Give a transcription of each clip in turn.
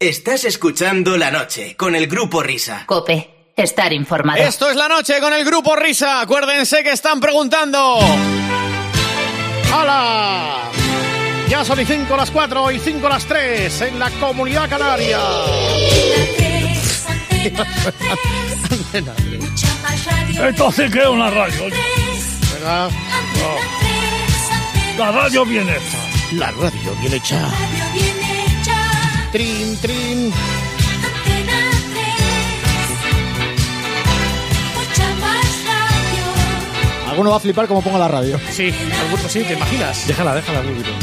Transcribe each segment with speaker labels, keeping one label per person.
Speaker 1: Estás escuchando La Noche con el Grupo Risa.
Speaker 2: COPE. Estar informado.
Speaker 3: Esto es La Noche con el Grupo Risa. Acuérdense que están preguntando. ¡Hala! Ya son y 5 las 4 y 5 las 3 en la Comunidad Canaria.
Speaker 4: Entonces, ¿qué es una radio?
Speaker 3: ¿Verdad?
Speaker 4: No. La radio bien hecha.
Speaker 3: La radio bien hecha. Trin, trin.
Speaker 5: Alguno va a flipar como ponga la radio.
Speaker 3: Sí, alguno sí, ¿te imaginas?
Speaker 5: Déjala, un poquito.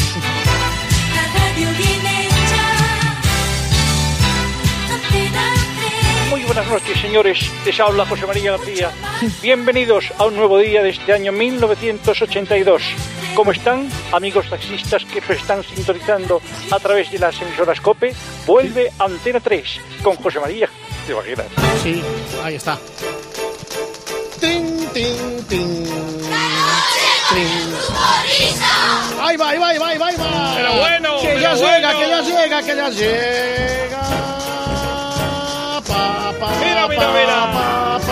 Speaker 6: Muy buenas noches, señores. Les habla José María García. Bienvenidos a un nuevo día de este año 1982. ¿Cómo están, amigos taxistas que nos están sintonizando a través de las emisoras COPE? Vuelve Antena 3 con José María. ¿Te imaginas?
Speaker 3: Sí, ahí está. Ting, ting, ting. Ahí va.
Speaker 6: Pero bueno,
Speaker 3: que ya llega.
Speaker 6: Mira.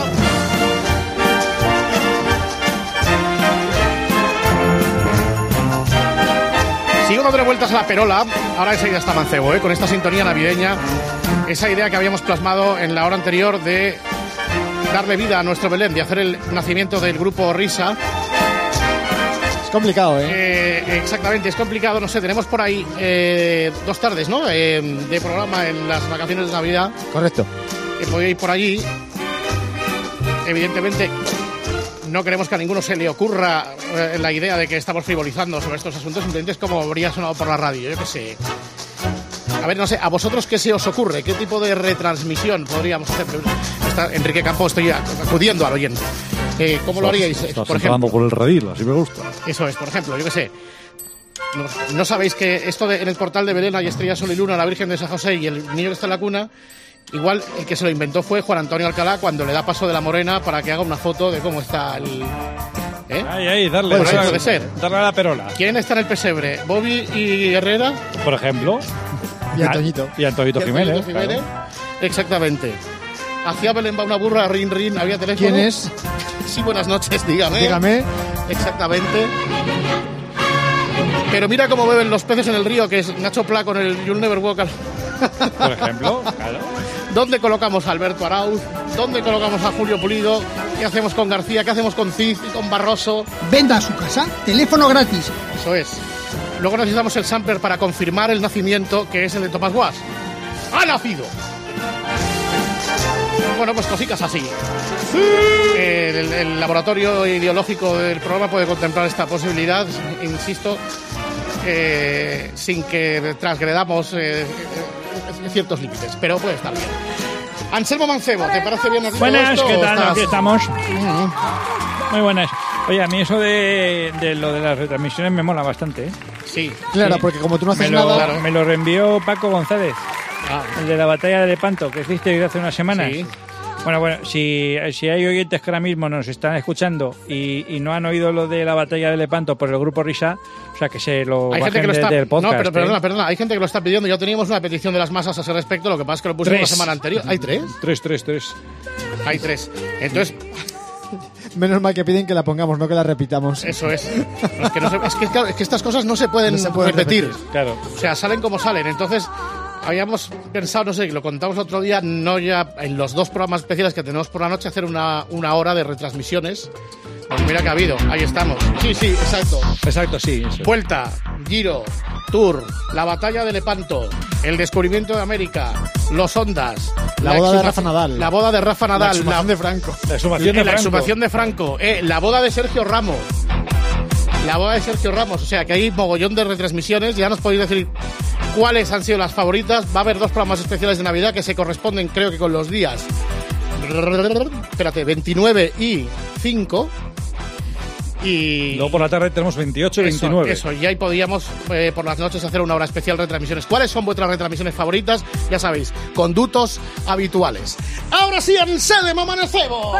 Speaker 3: Sigo dándole vueltas a la perola. Ahora enseguida está Mancebo, con esta sintonía navideña. Esa idea que habíamos plasmado en la hora anterior de darle vida a nuestro Belén, de hacer el nacimiento del Grupo Risa.
Speaker 5: Es complicado, ¿eh?
Speaker 3: Exactamente, es complicado. No sé, tenemos por ahí 2 tardes, ¿no? De programa en las vacaciones de Navidad.
Speaker 5: Correcto.
Speaker 3: Que podéis ir por allí. Evidentemente, no queremos que a ninguno se le ocurra la idea de que estamos frivolizando sobre estos asuntos. Simplemente es como habría sonado por la radio, yo qué sé. A ver, no sé, ¿a vosotros qué se os ocurre? ¿Qué tipo de retransmisión podríamos hacer? Está Enrique Campos, estoy acudiendo al oyente. ¿Cómo lo haríais?
Speaker 4: Por ejemplo, por el redil, así me gusta.
Speaker 3: Eso es, por ejemplo, yo qué sé. ¿No sabéis que esto en el portal de Belén hay estrella, sol y luna, la Virgen de San José y el niño que está en la cuna? Igual el que se lo inventó fue Juan Antonio Alcalá cuando le da paso de la morena para que haga una foto de cómo está el...
Speaker 4: Ahí, darle.
Speaker 3: Puede ser.
Speaker 4: Darle a la perola.
Speaker 3: ¿Quién está en el pesebre? ¿Bobby y Herrera?
Speaker 4: Por ejemplo.
Speaker 5: Y Antoñito.
Speaker 4: Y Antoñito Jiménez.
Speaker 3: Claro. Exactamente. Hacia Belén va una burra, rin, había teléfono.
Speaker 5: ¿Quién es?
Speaker 3: Sí, buenas noches, dígame.
Speaker 5: Dígame.
Speaker 3: Exactamente. Pero mira cómo beben los peces en el río, que es Nacho Pla con el You'll Never Walk Alone.
Speaker 4: Por ejemplo, claro.
Speaker 3: ¿Dónde colocamos a Alberto Arauz? ¿Dónde colocamos a Julio Pulido? ¿Qué hacemos con García? ¿Qué hacemos con Cid y con Barroso?
Speaker 7: Venda a su casa, teléfono gratis.
Speaker 3: Eso es. Luego necesitamos el sampler para confirmar el nacimiento, que es el de Tomás Guas. ¡Ha nacido! Bueno, pues cositas así. Sí. El laboratorio ideológico del programa puede contemplar esta posibilidad, insisto, sin que transgredamos ciertos límites, pero puede estar bien. Anselmo Mancebo, ¿te parece bien?
Speaker 4: Buenas, ¿qué tal? Aquí estamos. Muy buenas. Oye, a mí eso de lo de las retransmisiones me mola bastante, ¿eh?
Speaker 3: Sí.
Speaker 5: Claro,
Speaker 3: sí.
Speaker 5: porque como tú no haces nada...
Speaker 4: Me lo reenvió Paco González, el de la batalla de Lepanto, que hiciste hace unas semanas.
Speaker 3: Sí.
Speaker 4: Bueno, si hay oyentes que ahora mismo nos están escuchando y no han oído lo de la batalla de Lepanto por el Grupo Risa, o sea, que se lo
Speaker 3: hay
Speaker 4: bajen
Speaker 3: gente que lo está...
Speaker 4: del podcast.
Speaker 3: No, pero perdona, hay gente que lo está pidiendo. Ya teníamos una petición de las masas a ese respecto, lo que pasa es que lo pusimos la semana anterior. ¿Hay 3?
Speaker 4: 3.
Speaker 3: Hay 3. Entonces...
Speaker 5: Menos mal que piden que la pongamos, no que la repitamos.
Speaker 3: Eso es. Es que estas cosas no se pueden repetir.
Speaker 4: Claro.
Speaker 3: O sea, salen como salen. Entonces, habíamos pensado, no sé, lo contamos otro día, no ya en los 2 programas especiales que tenemos por la noche, hacer una hora de retransmisiones. Pues mira que ha habido. Ahí estamos. Sí, exacto.
Speaker 4: Exacto, sí. Eso.
Speaker 3: Vuelta, Giro, Tour, la batalla de Lepanto, el descubrimiento de América, los Ondas,
Speaker 5: la boda de Rafa Nadal.
Speaker 3: La boda de Rafa Nadal.
Speaker 5: La exhumación de Franco.
Speaker 4: La exhumación
Speaker 3: de Franco. La boda de Sergio Ramos. La boda de Sergio Ramos. O sea, que hay mogollón de retransmisiones. Ya nos podéis decir cuáles han sido las favoritas. Va a haber 2 programas especiales de Navidad que se corresponden, creo que con los días. Espérate, 29 y 5. Y
Speaker 4: luego por la tarde tenemos 28 y 29.
Speaker 3: Eso, y ahí podíamos por las noches hacer una hora especial de retransmisiones. ¿Cuáles son vuestras retransmisiones favoritas? Ya sabéis, conductos habituales. Ahora sí, Anselmo Mancebo.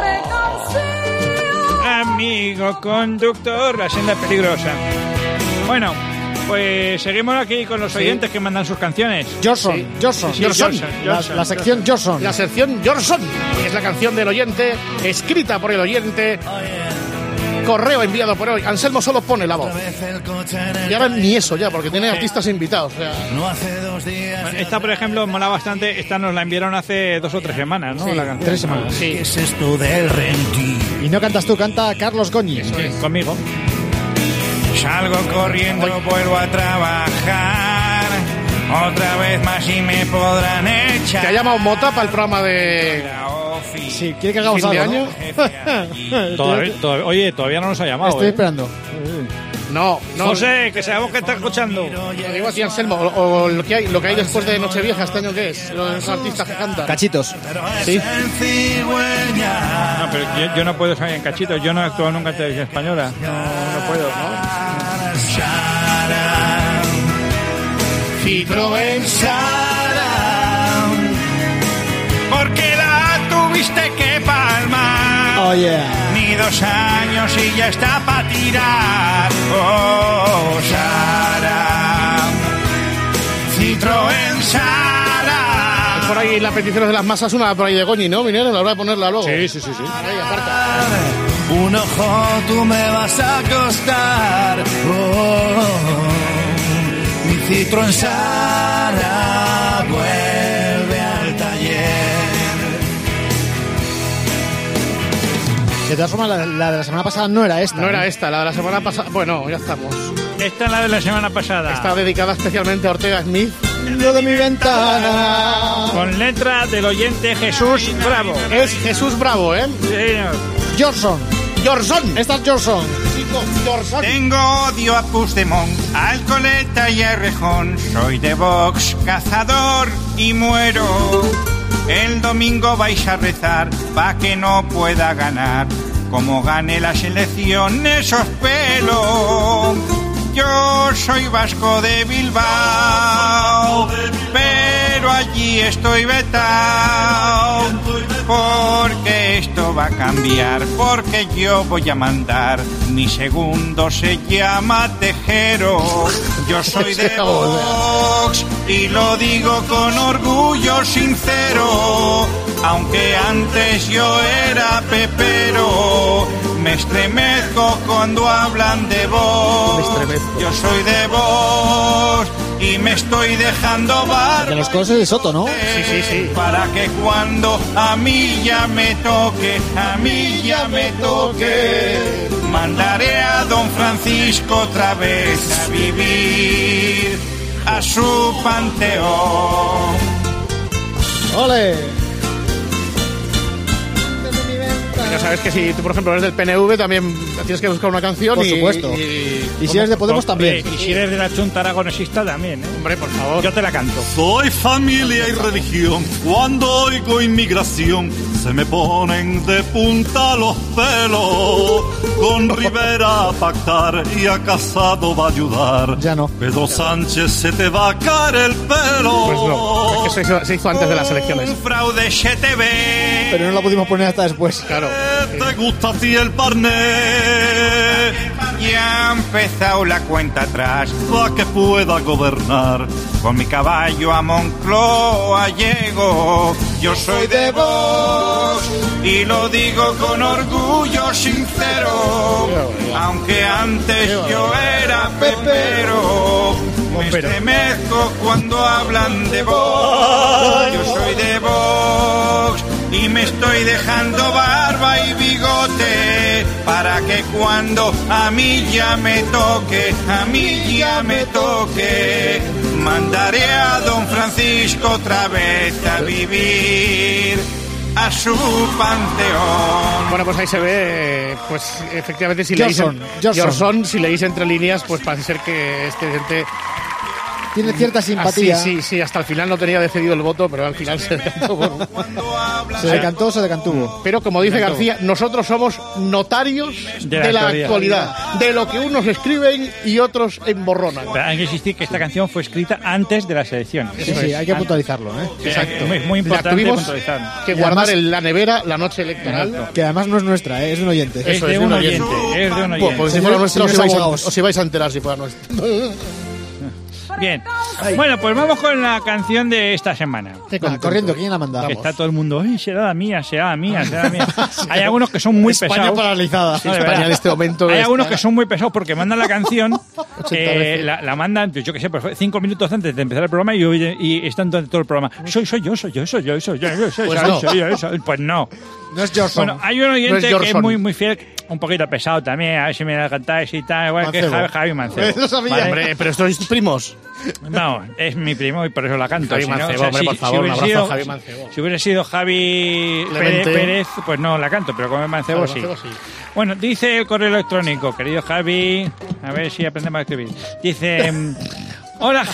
Speaker 4: Amigo conductor, la senda peligrosa. Bueno, Pues seguimos aquí con los oyentes que mandan sus canciones.
Speaker 5: Johnson.
Speaker 4: Sí, Johnson.
Speaker 5: La sección Johnson.
Speaker 3: La sección Johnson, que es la canción del oyente, escrita por el oyente, correo enviado por hoy. Anselmo solo pone la voz. Y ahora ni eso ya, porque tiene artistas invitados. O sea.
Speaker 4: Esta, por ejemplo, mola bastante. Esta nos la enviaron hace 2 o 3 semanas, ¿no?
Speaker 3: Sí,
Speaker 4: la canción.
Speaker 5: 3 semanas.
Speaker 3: Sí.
Speaker 8: ¿Qué es esto del rendir?
Speaker 5: Y no cantas tú, canta Carlos Goñi.
Speaker 4: Sí, conmigo.
Speaker 8: Salgo corriendo, vuelvo a trabajar. Otra vez más y me podrán echar.
Speaker 3: ¿Te ha llamado Mota para el programa de
Speaker 5: Sí, quiere que hagamos
Speaker 3: fin de
Speaker 5: algo,
Speaker 3: año?
Speaker 4: Oye, todavía no nos ha llamado.
Speaker 5: Estoy esperando.
Speaker 3: No.
Speaker 4: José, que sabemos que está escuchando.
Speaker 3: Lo digo a ti, Anselmo, o lo que hay después de Nochevieja este año, ¿qué es? Los artistas que cantan.
Speaker 5: Cachitos.
Speaker 3: Sí.
Speaker 4: No, pero yo no puedo salir en cachitos. Yo no he actuado nunca en televisión española. No puedo, ¿no?
Speaker 3: Citroën
Speaker 8: Saram, porque la tuviste que palmar.
Speaker 5: Oh, yeah.
Speaker 8: Ni 2 años y ya está para tirar. Oh, Saram, Citroën Saram.
Speaker 3: Por ahí las peticiones de las masas, una por ahí de Goñi, ¿no? Minero, la hora de ponerla luego.
Speaker 4: Sí.
Speaker 3: Ahí, aparta.
Speaker 8: Un ojo tú me vas a costar. Oh, mi Citroën Saram vuelve al taller.
Speaker 5: De todas formas, la de la semana pasada no era esta.
Speaker 3: No era esta, la de la semana pasada. Bueno, ya estamos.
Speaker 4: Esta es la de la semana pasada.
Speaker 3: Está dedicada especialmente a Ortega Smith.
Speaker 5: Lo de mi ventana.
Speaker 4: Con letra del oyente Jesús Bravo.
Speaker 3: Es Jesús Bravo, ¿eh?
Speaker 4: Sí, señor.
Speaker 5: Johnson.
Speaker 3: Johnson.
Speaker 5: Esta es Johnson.
Speaker 3: Chico, Johnson.
Speaker 8: Tengo odio a Puigdemont, a Alcoleta y a Rejón. Soy de Vox, cazador y muero. El domingo vais a rezar pa' que no pueda ganar. Como gane las elecciones os pelo. Yo soy vasco de Bilbao, pero allí estoy vetado. Porque esto va a cambiar, porque yo voy a mandar. Mi segundo se llama Tejero. Yo soy de Vox y lo digo con orgullo sincero. Aunque antes yo era pepero, me estremezco cuando hablan de Vox. Yo soy de Vox y me estoy dejando barba.
Speaker 5: De los coros es de Soto, ¿no?
Speaker 3: Sí.
Speaker 8: Para que cuando a mí ya me toque, mandaré a don Francisco otra vez a vivir a su panteón.
Speaker 5: ¡Ole!
Speaker 3: Ya sabes que si tú, por ejemplo, eres del PNV, también tienes que buscar una canción.
Speaker 5: Por supuesto. Y si eres de Podemos también.
Speaker 4: Y si eres de la Chunta Aragonesista también, ¿eh?
Speaker 3: Hombre, por favor.
Speaker 4: Yo te la canto.
Speaker 9: Soy familia y religión. Cuando oigo inmigración, se me ponen de punta los pelos. Con Rivera a pactar y a Casado va a ayudar.
Speaker 5: Ya no.
Speaker 9: Pedro Sánchez, se te va a caer el pelo.
Speaker 3: Pues no, es que se hizo antes de las elecciones.
Speaker 8: Un fraude STV.
Speaker 5: Pero no la pudimos poner hasta después.
Speaker 3: Claro.
Speaker 9: ¿Te gusta a ti el parné?
Speaker 8: Ya ha empezado la cuenta atrás.
Speaker 9: Pa' que pueda gobernar.
Speaker 8: Con mi caballo a Moncloa llego. Yo soy de Vox y lo digo con orgullo sincero. Aunque antes yo era pepero, me estremezco cuando hablan de Vox. Yo soy de Vox y me estoy dejando barba y bigote para que cuando a mí ya me toque, mandaré a don Francisco otra vez a vivir a su panteón.
Speaker 3: Bueno, pues ahí se ve, pues efectivamente si
Speaker 5: Johnson.
Speaker 3: Johnson, si leéis entre líneas, pues parece ser que este gente
Speaker 5: Tiene cierta simpatía.
Speaker 3: Sí, hasta el final no tenía decidido el voto, pero al final se decantó por...
Speaker 5: Se decantó, se decantuvo.
Speaker 3: Pero como dice García, nosotros somos notarios de la actualidad, de lo que unos escriben y otros emborronan.
Speaker 4: Pero hay que insistir que esta canción fue escrita antes de las elecciones.
Speaker 5: Sí, hay que puntualizarlo, ¿eh?
Speaker 3: Exacto.
Speaker 4: Es muy importante
Speaker 3: tuvimos
Speaker 4: puntualizar.
Speaker 3: que guardar en la nevera la noche electoral.
Speaker 5: Que además no es nuestra, es de un oyente.
Speaker 4: Es de un oyente.
Speaker 3: Pues si fuera nuestro, os ibais a enterar si fuera nuestro.
Speaker 4: Bien. Bueno, pues vamos con la canción de esta semana.
Speaker 5: Corriendo, ¿quién la manda?
Speaker 4: Está todo el mundo, ¡ay, será la mía! Hay algunos que son muy
Speaker 3: España
Speaker 4: pesados.
Speaker 3: paralizada.
Speaker 4: No, de
Speaker 3: España
Speaker 4: verdad.
Speaker 3: en este momento
Speaker 4: Hay
Speaker 3: está-
Speaker 4: algunos que son muy pesados porque mandan la canción,
Speaker 3: 80 veces.
Speaker 4: la mandan, yo qué sé, pues 5 minutos antes de empezar el programa y están durante todo el programa. Soy yo. Pues no.
Speaker 5: No es Johnson.
Speaker 4: Bueno, hay un
Speaker 3: No
Speaker 4: oyente
Speaker 3: es
Speaker 4: que es
Speaker 3: Johnson.
Speaker 4: muy fiel, un poquito pesado también, a ver si me la cantáis y tal, igual que
Speaker 5: Mancebo.
Speaker 4: Javi Mancebo.
Speaker 3: Lo sabía.
Speaker 4: ¿vale?
Speaker 3: Hombre, pero estos sois primos.
Speaker 4: No, es mi primo y por eso la canto.
Speaker 3: Javi
Speaker 4: Si no,
Speaker 3: Mancebo, hombre, por favor, un
Speaker 4: hubiera
Speaker 3: abrazo a
Speaker 4: sido-
Speaker 3: Javi Mancebo.
Speaker 4: Si hubiera sido Javi
Speaker 3: Clemente.
Speaker 4: Pérez, pues no la canto, pero como es Mancebo,
Speaker 3: Javi
Speaker 4: sí.
Speaker 3: Mancebo, sí.
Speaker 4: Bueno, dice el correo electrónico, querido Javi, a ver si aprendemos a escribir. Dice, hola.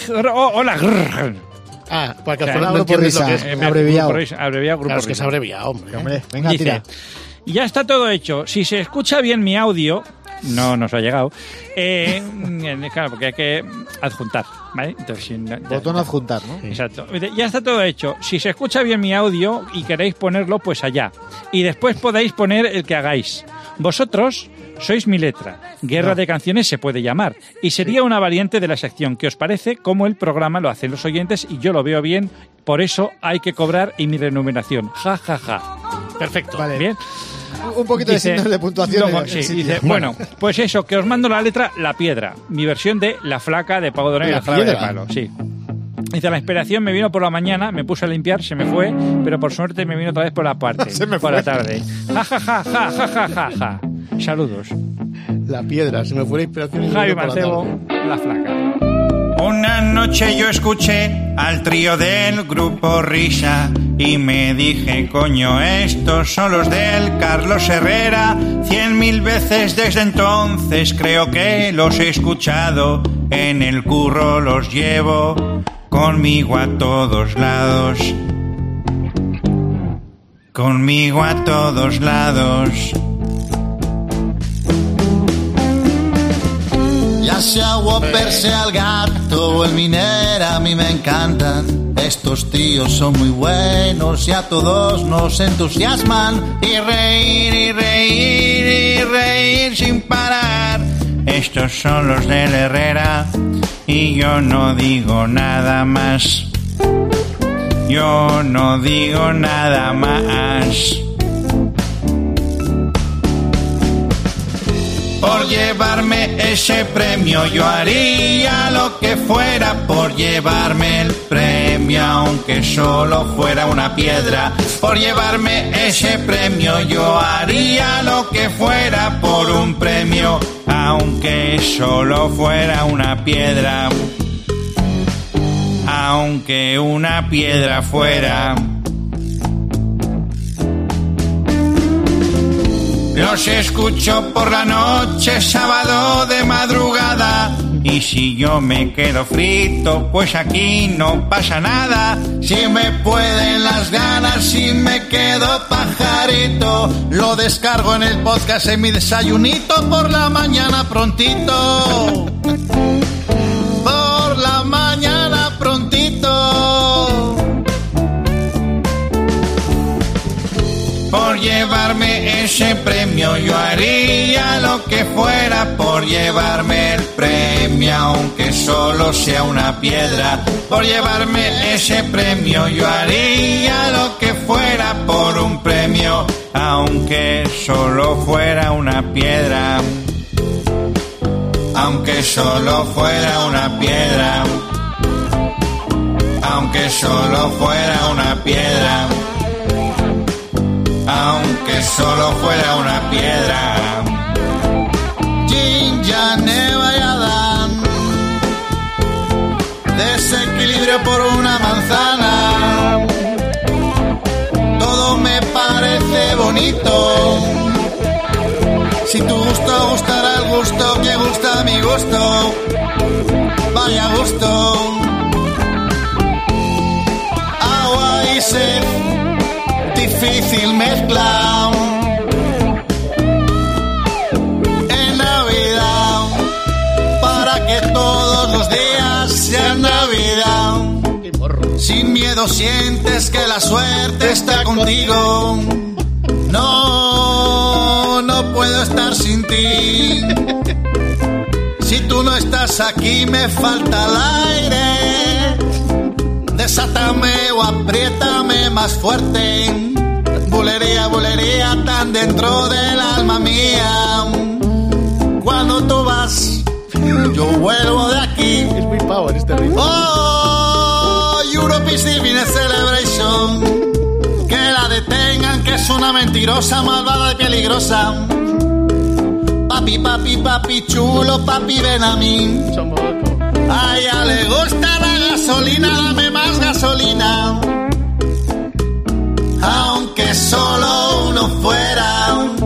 Speaker 3: Ah, porque
Speaker 4: O sea,
Speaker 3: al final no
Speaker 5: Grupo
Speaker 3: entiendes lo
Speaker 5: Risa.
Speaker 3: que es.
Speaker 5: Abreviado.
Speaker 4: Abreviado Grupo
Speaker 3: Claro, es que
Speaker 4: Risa.
Speaker 3: se abrevia, hombre.
Speaker 5: Hombre, venga,
Speaker 4: Dice,
Speaker 5: tira.
Speaker 4: ya está todo hecho. Si se escucha bien mi audio, no nos ha llegado. Claro, porque hay que adjuntar, ¿vale? Entonces,
Speaker 5: Botón adjuntar, ¿no?
Speaker 4: Exacto. Ya está todo hecho. Si se escucha bien mi audio y queréis ponerlo, pues allá. Y después podéis poner el que hagáis. Vosotros sois mi letra. Guerra de canciones se puede llamar. Y sería una variante de la sección que os parece como el programa lo hacen los oyentes y yo lo veo bien. Por eso hay que cobrar y mi remuneración. Ja, ja, ja.
Speaker 3: Perfecto.
Speaker 5: Vale.
Speaker 4: Bien.
Speaker 5: Un poquito de signos de puntuación.
Speaker 4: no,
Speaker 5: en el
Speaker 4: sí,
Speaker 5: sitio.
Speaker 4: dice, bueno, pues eso, que os mando la letra La Piedra, mi versión de La Flaca de Pago Donel y
Speaker 3: La
Speaker 4: la Jarabe de
Speaker 3: Piedra.
Speaker 4: Palo, sí. Dice, la inspiración me vino por la mañana, me puse a limpiar, se me fue, pero por suerte me vino otra vez por la parte,
Speaker 5: Se me
Speaker 4: por
Speaker 5: fue.
Speaker 4: la tarde. Ja, ja, ja, ja, ja, ja, ja, ja. Saludos.
Speaker 3: La piedra, se me fue la inspiración. y
Speaker 4: Javi
Speaker 3: me vino por la
Speaker 4: Mancebo, La Flaca.
Speaker 8: Una noche yo escuché al trío del Grupo Risa y me dije, coño, estos son los del Carlos Herrera. 100.000 veces desde entonces creo que los he escuchado. En el curro los llevo conmigo a todos lados. Conmigo a todos lados.
Speaker 10: Ya sea Whopper, sea el gato o el Minera, a mí me encantan. Estos tíos son muy buenos y a todos nos entusiasman. Y reír, y reír, y reír sin parar.
Speaker 8: Estos son los del Herrera y yo no digo nada más. Yo no digo nada más. Por llevarme ese premio yo haría lo que fuera por llevarme el premio, aunque solo fuera una piedra. Por llevarme ese premio yo haría lo que fuera por un premio, aunque solo fuera una piedra. Aunque una piedra fuera. Los escucho por la noche, sábado de madrugada. Y si yo me quedo frito, pues aquí no pasa nada. Si me pueden las ganas, si me quedo pajarito, lo descargo en el podcast en mi desayunito por la mañana prontito. Por la mañana prontito. Por llevarme ese premio yo haría lo que fuera por llevarme el premio, aunque solo sea una piedra. Por llevarme ese premio yo haría lo que fuera por un premio, aunque solo fuera una piedra. Aunque solo fuera una piedra. Aunque solo fuera una piedra. Aunque solo fuera una piedra.
Speaker 10: Jinja Neva y Adán, desequilibrio por una manzana. Todo me parece bonito. Si tu gusto gustará el gusto que gusta mi gusto, vaya gusto. Agua y sed, difícil mezcla. En Navidad, para que todos los días sean Navidad. Sin miedo sientes que la suerte está contigo. No, no puedo estar sin ti. Si Si tú no estás aquí me falta el aire. Desátame o apriétame más fuerte. Bulería, bulería tan dentro del alma mía. Cuando tú vas, yo vuelvo de aquí.
Speaker 3: Es muy power este ritmo.
Speaker 10: Oh, Europe is living a celebration. Que la detengan, que es una mentirosa, malvada y peligrosa. Papi, papi, papi chulo, papi ven a mí. A ella le gusta la gasolina, dame más gasolina. Aunque solo uno fuera,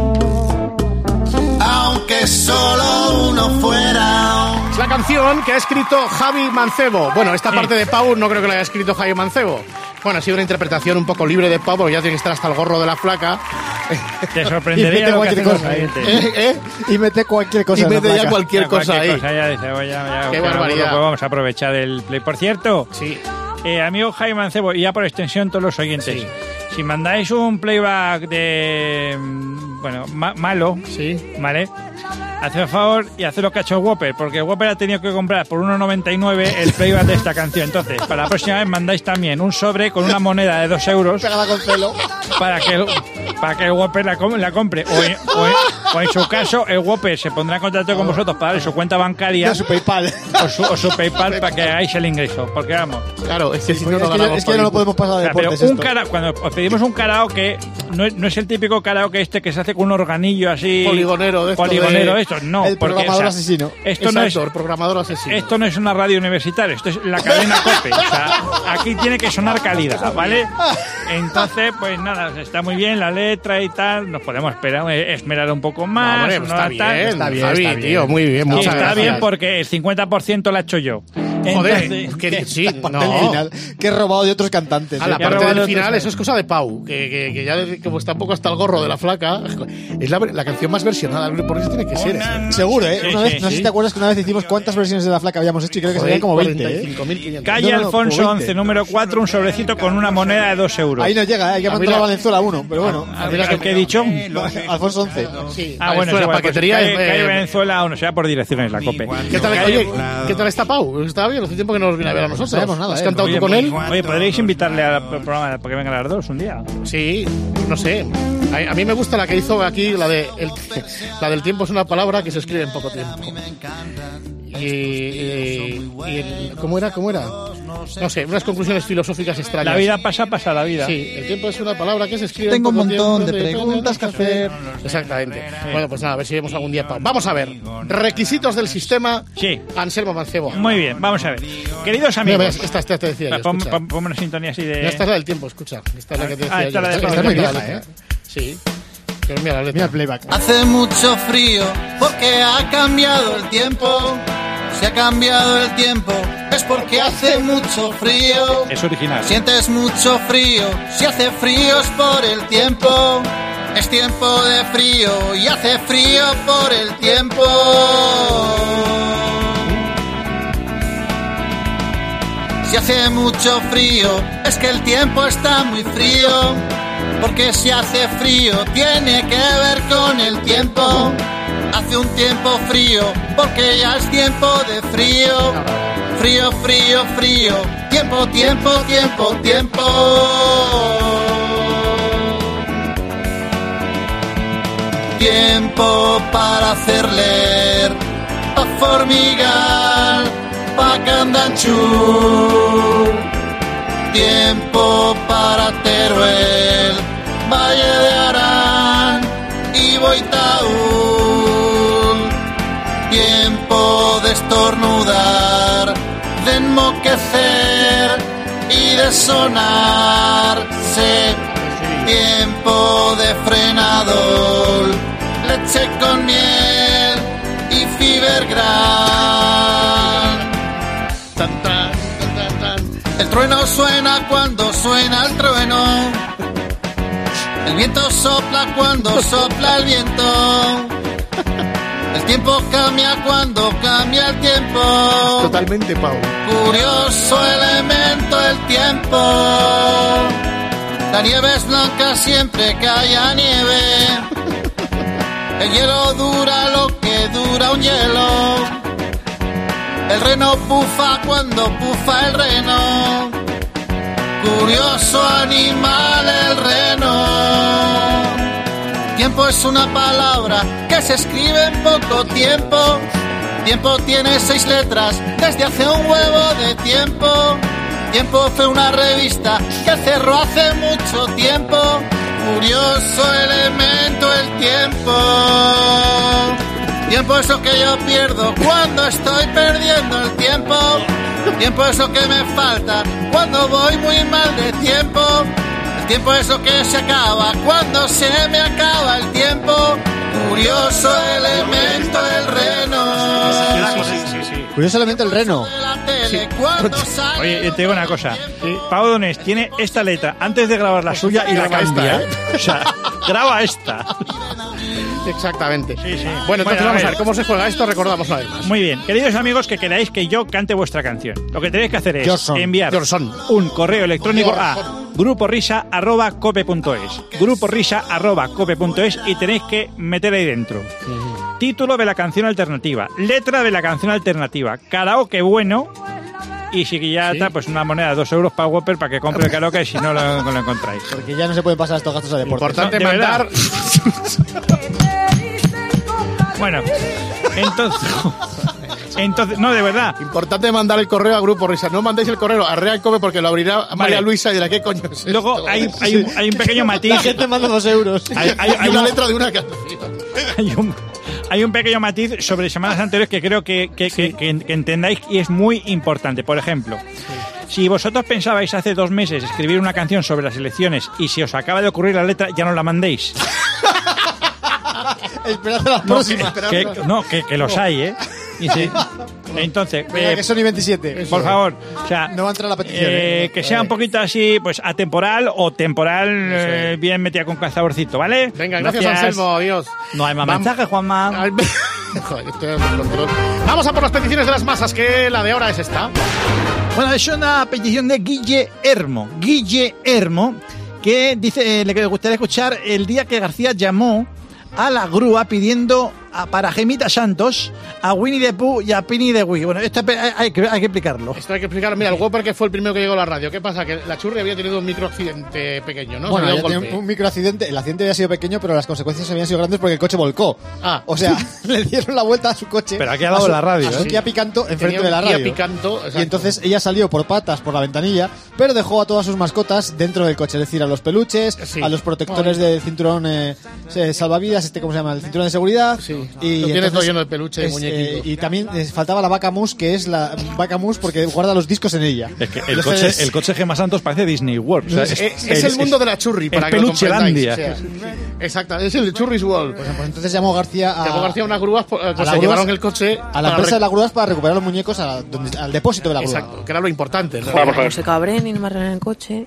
Speaker 10: aunque solo uno fuera.
Speaker 3: Es la canción que ha escrito Javi Mancebo. Bueno, esta parte de Pau no creo que la haya escrito Javi Mancebo. Bueno, ha sido una interpretación un poco libre de Pau, porque ya tiene que estar hasta el gorro de la flaca.
Speaker 4: Te sorprendería lo que hacen los
Speaker 5: oyentes. Y mete cualquier cosa.
Speaker 3: Y mete ya cualquier cosa ahí.
Speaker 4: Ya dice, ya,
Speaker 3: qué barbaridad.
Speaker 4: Pues vamos a aprovechar el play. Por cierto,
Speaker 3: sí.
Speaker 4: Amigo Jaime Mancebo, y ya por extensión todos los oyentes, sí. Si mandáis un playback de... bueno, malo,
Speaker 3: sí,
Speaker 4: ¿vale? Haced el favor y haced lo que ha hecho Whopper, porque Whopper ha tenido que comprar por 1,99 el playback de esta canción. Entonces, para la próxima vez mandáis también un sobre con una moneda de 2 euros
Speaker 5: pegada con celo
Speaker 4: para que el Whopper la compre. O en su caso, el Whopper se pondrá en contacto con vosotros para darle su cuenta bancaria
Speaker 5: o su PayPal
Speaker 4: o su PayPal para que hagáis el ingreso. Porque vamos,
Speaker 3: claro, es que si no
Speaker 5: es que no lo podemos pasar de deportes.
Speaker 4: Pero cuando os pedimos un karaoke, no es el típico karaoke este que se hace con un organillo así
Speaker 3: poligonero
Speaker 4: de esto, no,
Speaker 5: el programador asesino.
Speaker 4: Esto
Speaker 3: exacto,
Speaker 4: no es
Speaker 3: el programador asesino.
Speaker 4: Esto no es una radio universitaria, esto es la cadena COPE. O sea, aquí tiene que sonar calidad, ¿vale? Entonces, pues nada, está muy bien la letra y tal, nos podemos esmerar un poco más.
Speaker 3: No, hombre, está bien, Javi, tío, muy bien.
Speaker 4: Y está bien porque el 50% lo he hecho yo.
Speaker 3: Joder, sí, no.
Speaker 5: El final, que he robado de otros cantantes.
Speaker 3: A la parte del final, eso es cosa de Pau, que ya como está un poco hasta el gorro de la flaca, es la canción más versionada del grupo, por eso tiene que ser.
Speaker 5: Seguro, ¿eh? Una vez, no sé si te acuerdas que una vez hicimos cuántas versiones de la flaca habíamos hecho y creo que serían como 20.
Speaker 3: 45.500.
Speaker 4: Calle Alfonso 11, número 4, un sobrecito con una moneda de 2 euros.
Speaker 5: Ahí no llega, hay que mandar a Valenzuela 1, pero bueno.
Speaker 4: ¿Qué he dicho?
Speaker 5: Alfonso 11.
Speaker 3: Sí.
Speaker 4: Bueno,
Speaker 3: la paquetería
Speaker 4: calle Venezuela 1, sea por direcciones la COPE.
Speaker 3: ¿Qué tal está Pau? ¿Está bien? Hace tiempo que no nos viene a ver a nosotros.
Speaker 5: No sabemos nada.
Speaker 3: ¿Has cantado tú con él?
Speaker 4: Oye, ¿podríais invitarle al programa para que vengan las dos un día?
Speaker 3: Sí, no sé. A mí me gusta la que hizo aquí, la del tiempo es una palabra que se escribe en poco tiempo. ¿Cómo era? No sé, unas conclusiones filosóficas extrañas.
Speaker 4: La vida pasa la vida.
Speaker 3: Sí, el tiempo es una palabra que se escribe
Speaker 5: Tengo
Speaker 3: en poco
Speaker 5: un montón
Speaker 3: tiempo,
Speaker 5: de preguntas que hacer.
Speaker 3: Exactamente. Bueno, pues nada, a ver si vemos algún día. Vamos a ver. Requisitos del sistema.
Speaker 4: Sí.
Speaker 3: Anselmo Mancebo.
Speaker 4: Muy bien, vamos a ver. Queridos amigos.
Speaker 3: Mira, esta te decía yo,
Speaker 4: ponme una sintonía así de...
Speaker 3: Esta es la del tiempo, escucha. Esta es la que te decía yo.
Speaker 5: Esta es muy vieja, ¿eh?
Speaker 3: Sí. Pero mira la letra.
Speaker 5: Mira el playback.
Speaker 10: Hace mucho frío porque ha cambiado el tiempo. Si ha cambiado el tiempo es porque hace mucho frío.
Speaker 4: Es original.
Speaker 10: Sientes mucho frío, si hace frío es por el tiempo. Es tiempo de frío y hace frío por el tiempo. Si hace mucho frío es que el tiempo está muy frío. Porque si hace frío tiene que ver con el tiempo. Hace un tiempo frío, porque ya es tiempo de frío. Frío, frío, frío. Tiempo, tiempo, tiempo, tiempo. Tiempo para hacer leer, pa' formigar, pa' Candanchú. Tiempo para Teruel, Valle de Arán y Boitaú. Tiempo de estornudar, de enmoquecer y de sonarse. Tiempo de frenador, leche con miel y Fibergran. El trueno suena cuando suena el trueno. El viento sopla cuando sopla el viento. El tiempo cambia cuando cambia el tiempo.
Speaker 3: Totalmente, Pau.
Speaker 10: Curioso elemento el tiempo. La nieve es blanca siempre que haya nieve. El hielo dura lo que dura un hielo. El reno pufa cuando pufa el reno. Curioso animal el reno. Tiempo es una palabra que se escribe en poco tiempo. Tiempo tiene 6 letras desde hace un huevo de tiempo. Tiempo fue una revista que cerró hace mucho tiempo. Curioso elemento el tiempo. Tiempo eso que yo pierdo cuando estoy perdiendo el tiempo. Tiempo eso que me falta cuando voy muy mal de tiempo. El tiempo eso que se acaba cuando se me acaba el tiempo. Curioso elemento el reno.
Speaker 5: Curioso elemento el reno.
Speaker 4: Sí. Oye, te digo una cosa. Pau Donés tiene esta letra antes de grabar la suya y la cambia. O sea, graba esta.
Speaker 3: Exactamente.
Speaker 4: Sí.
Speaker 3: Bueno, entonces vamos a ver cómo se juega esto, recordamos una vez más.
Speaker 4: Muy bien. Queridos amigos que queráis que yo cante vuestra canción, lo que tenéis que hacer es enviar un correo electrónico a gruporisa@cope.es. gruporisa@cope.es y tenéis que meter ahí dentro. Título de la canción alternativa, letra de la canción alternativa, karaoke bueno y si ya está, pues una moneda de 2 euros para Whopper para que compre el karaoke si no lo encontráis.
Speaker 5: Porque ya no se pueden pasar estos gastos a deporte.
Speaker 3: Importante mandar...
Speaker 4: Bueno, entonces, no, de verdad.
Speaker 3: Importante mandar el correo a Grupo Risa. No mandéis el correo a Real Cope porque lo abrirá María Luisa y dirá, ¿qué coño es esto?
Speaker 4: Luego hay un pequeño matiz.
Speaker 5: La gente manda 2 euros.
Speaker 3: Hay una letra de una canción.
Speaker 4: Hay un pequeño matiz sobre semanas anteriores que creo que entendáis y es muy importante. Por ejemplo, si vosotros pensabais hace 2 meses escribir una canción sobre las elecciones y si os acaba de ocurrir la letra, ya no la mandéis.
Speaker 5: Esperad a la próxima.
Speaker 4: Que los hay, ¿eh? Y sí. Entonces,
Speaker 5: venga, que son y 27.
Speaker 4: Por favor, o sea,
Speaker 5: no va a entrar la petición.
Speaker 4: Que sea un poquito así, pues atemporal o temporal, bien metida con calzaborcito, ¿vale?
Speaker 3: Venga, gracias Anselmo, adiós.
Speaker 4: No hay más mensajes, Juanma.
Speaker 3: Joder, estoy en el control. Vamos a por las peticiones de las masas, que la de ahora es esta.
Speaker 4: Bueno, es una petición de Guille Hermo, que dice le gustaría escuchar el día que García llamó a la grúa pidiendo para Gemita Santos, a Winnie the Pooh y a Pinny the Wig. Bueno, esto hay que explicarlo.
Speaker 3: Esto hay que explicarlo. Mira, el Whopper que fue el primero que llegó a la radio. ¿Qué pasa? Que la Churri había tenido un microaccidente pequeño, ¿no?
Speaker 5: Bueno, había tenido un microaccidente. El accidente había sido pequeño, pero las consecuencias habían sido grandes porque el coche volcó. O sea, le dieron la vuelta a su coche.
Speaker 4: Pero aquí ha dado la radio.
Speaker 5: A su Kia Picanto enfrente de la radio. Y entonces ella salió por patas por la ventanilla, pero dejó a todas sus mascotas dentro del coche. Es decir, a los peluches, a los protectores del cinturón salvavidas, ¿cómo se llama? El cinturón de seguridad.
Speaker 3: Sí.
Speaker 5: Y
Speaker 3: entonces, lleno de peluche y muñequitos.
Speaker 5: Y también faltaba la vaca mus, que es la vaca mus porque guarda los discos en ella.
Speaker 4: Es que el coche Gemma Santos parece Disney World. O sea,
Speaker 3: es el mundo de la Churri, para que lo comprendáis. Exacto, es el Churri's World.
Speaker 5: Pues entonces llamó García a
Speaker 3: unas grúas, se llevaron el coche
Speaker 5: a la empresa de las grúas para recuperar los muñecos al depósito de la grúa.
Speaker 3: Exacto, que era lo importante.
Speaker 11: No se cabren y no me arreglen el coche.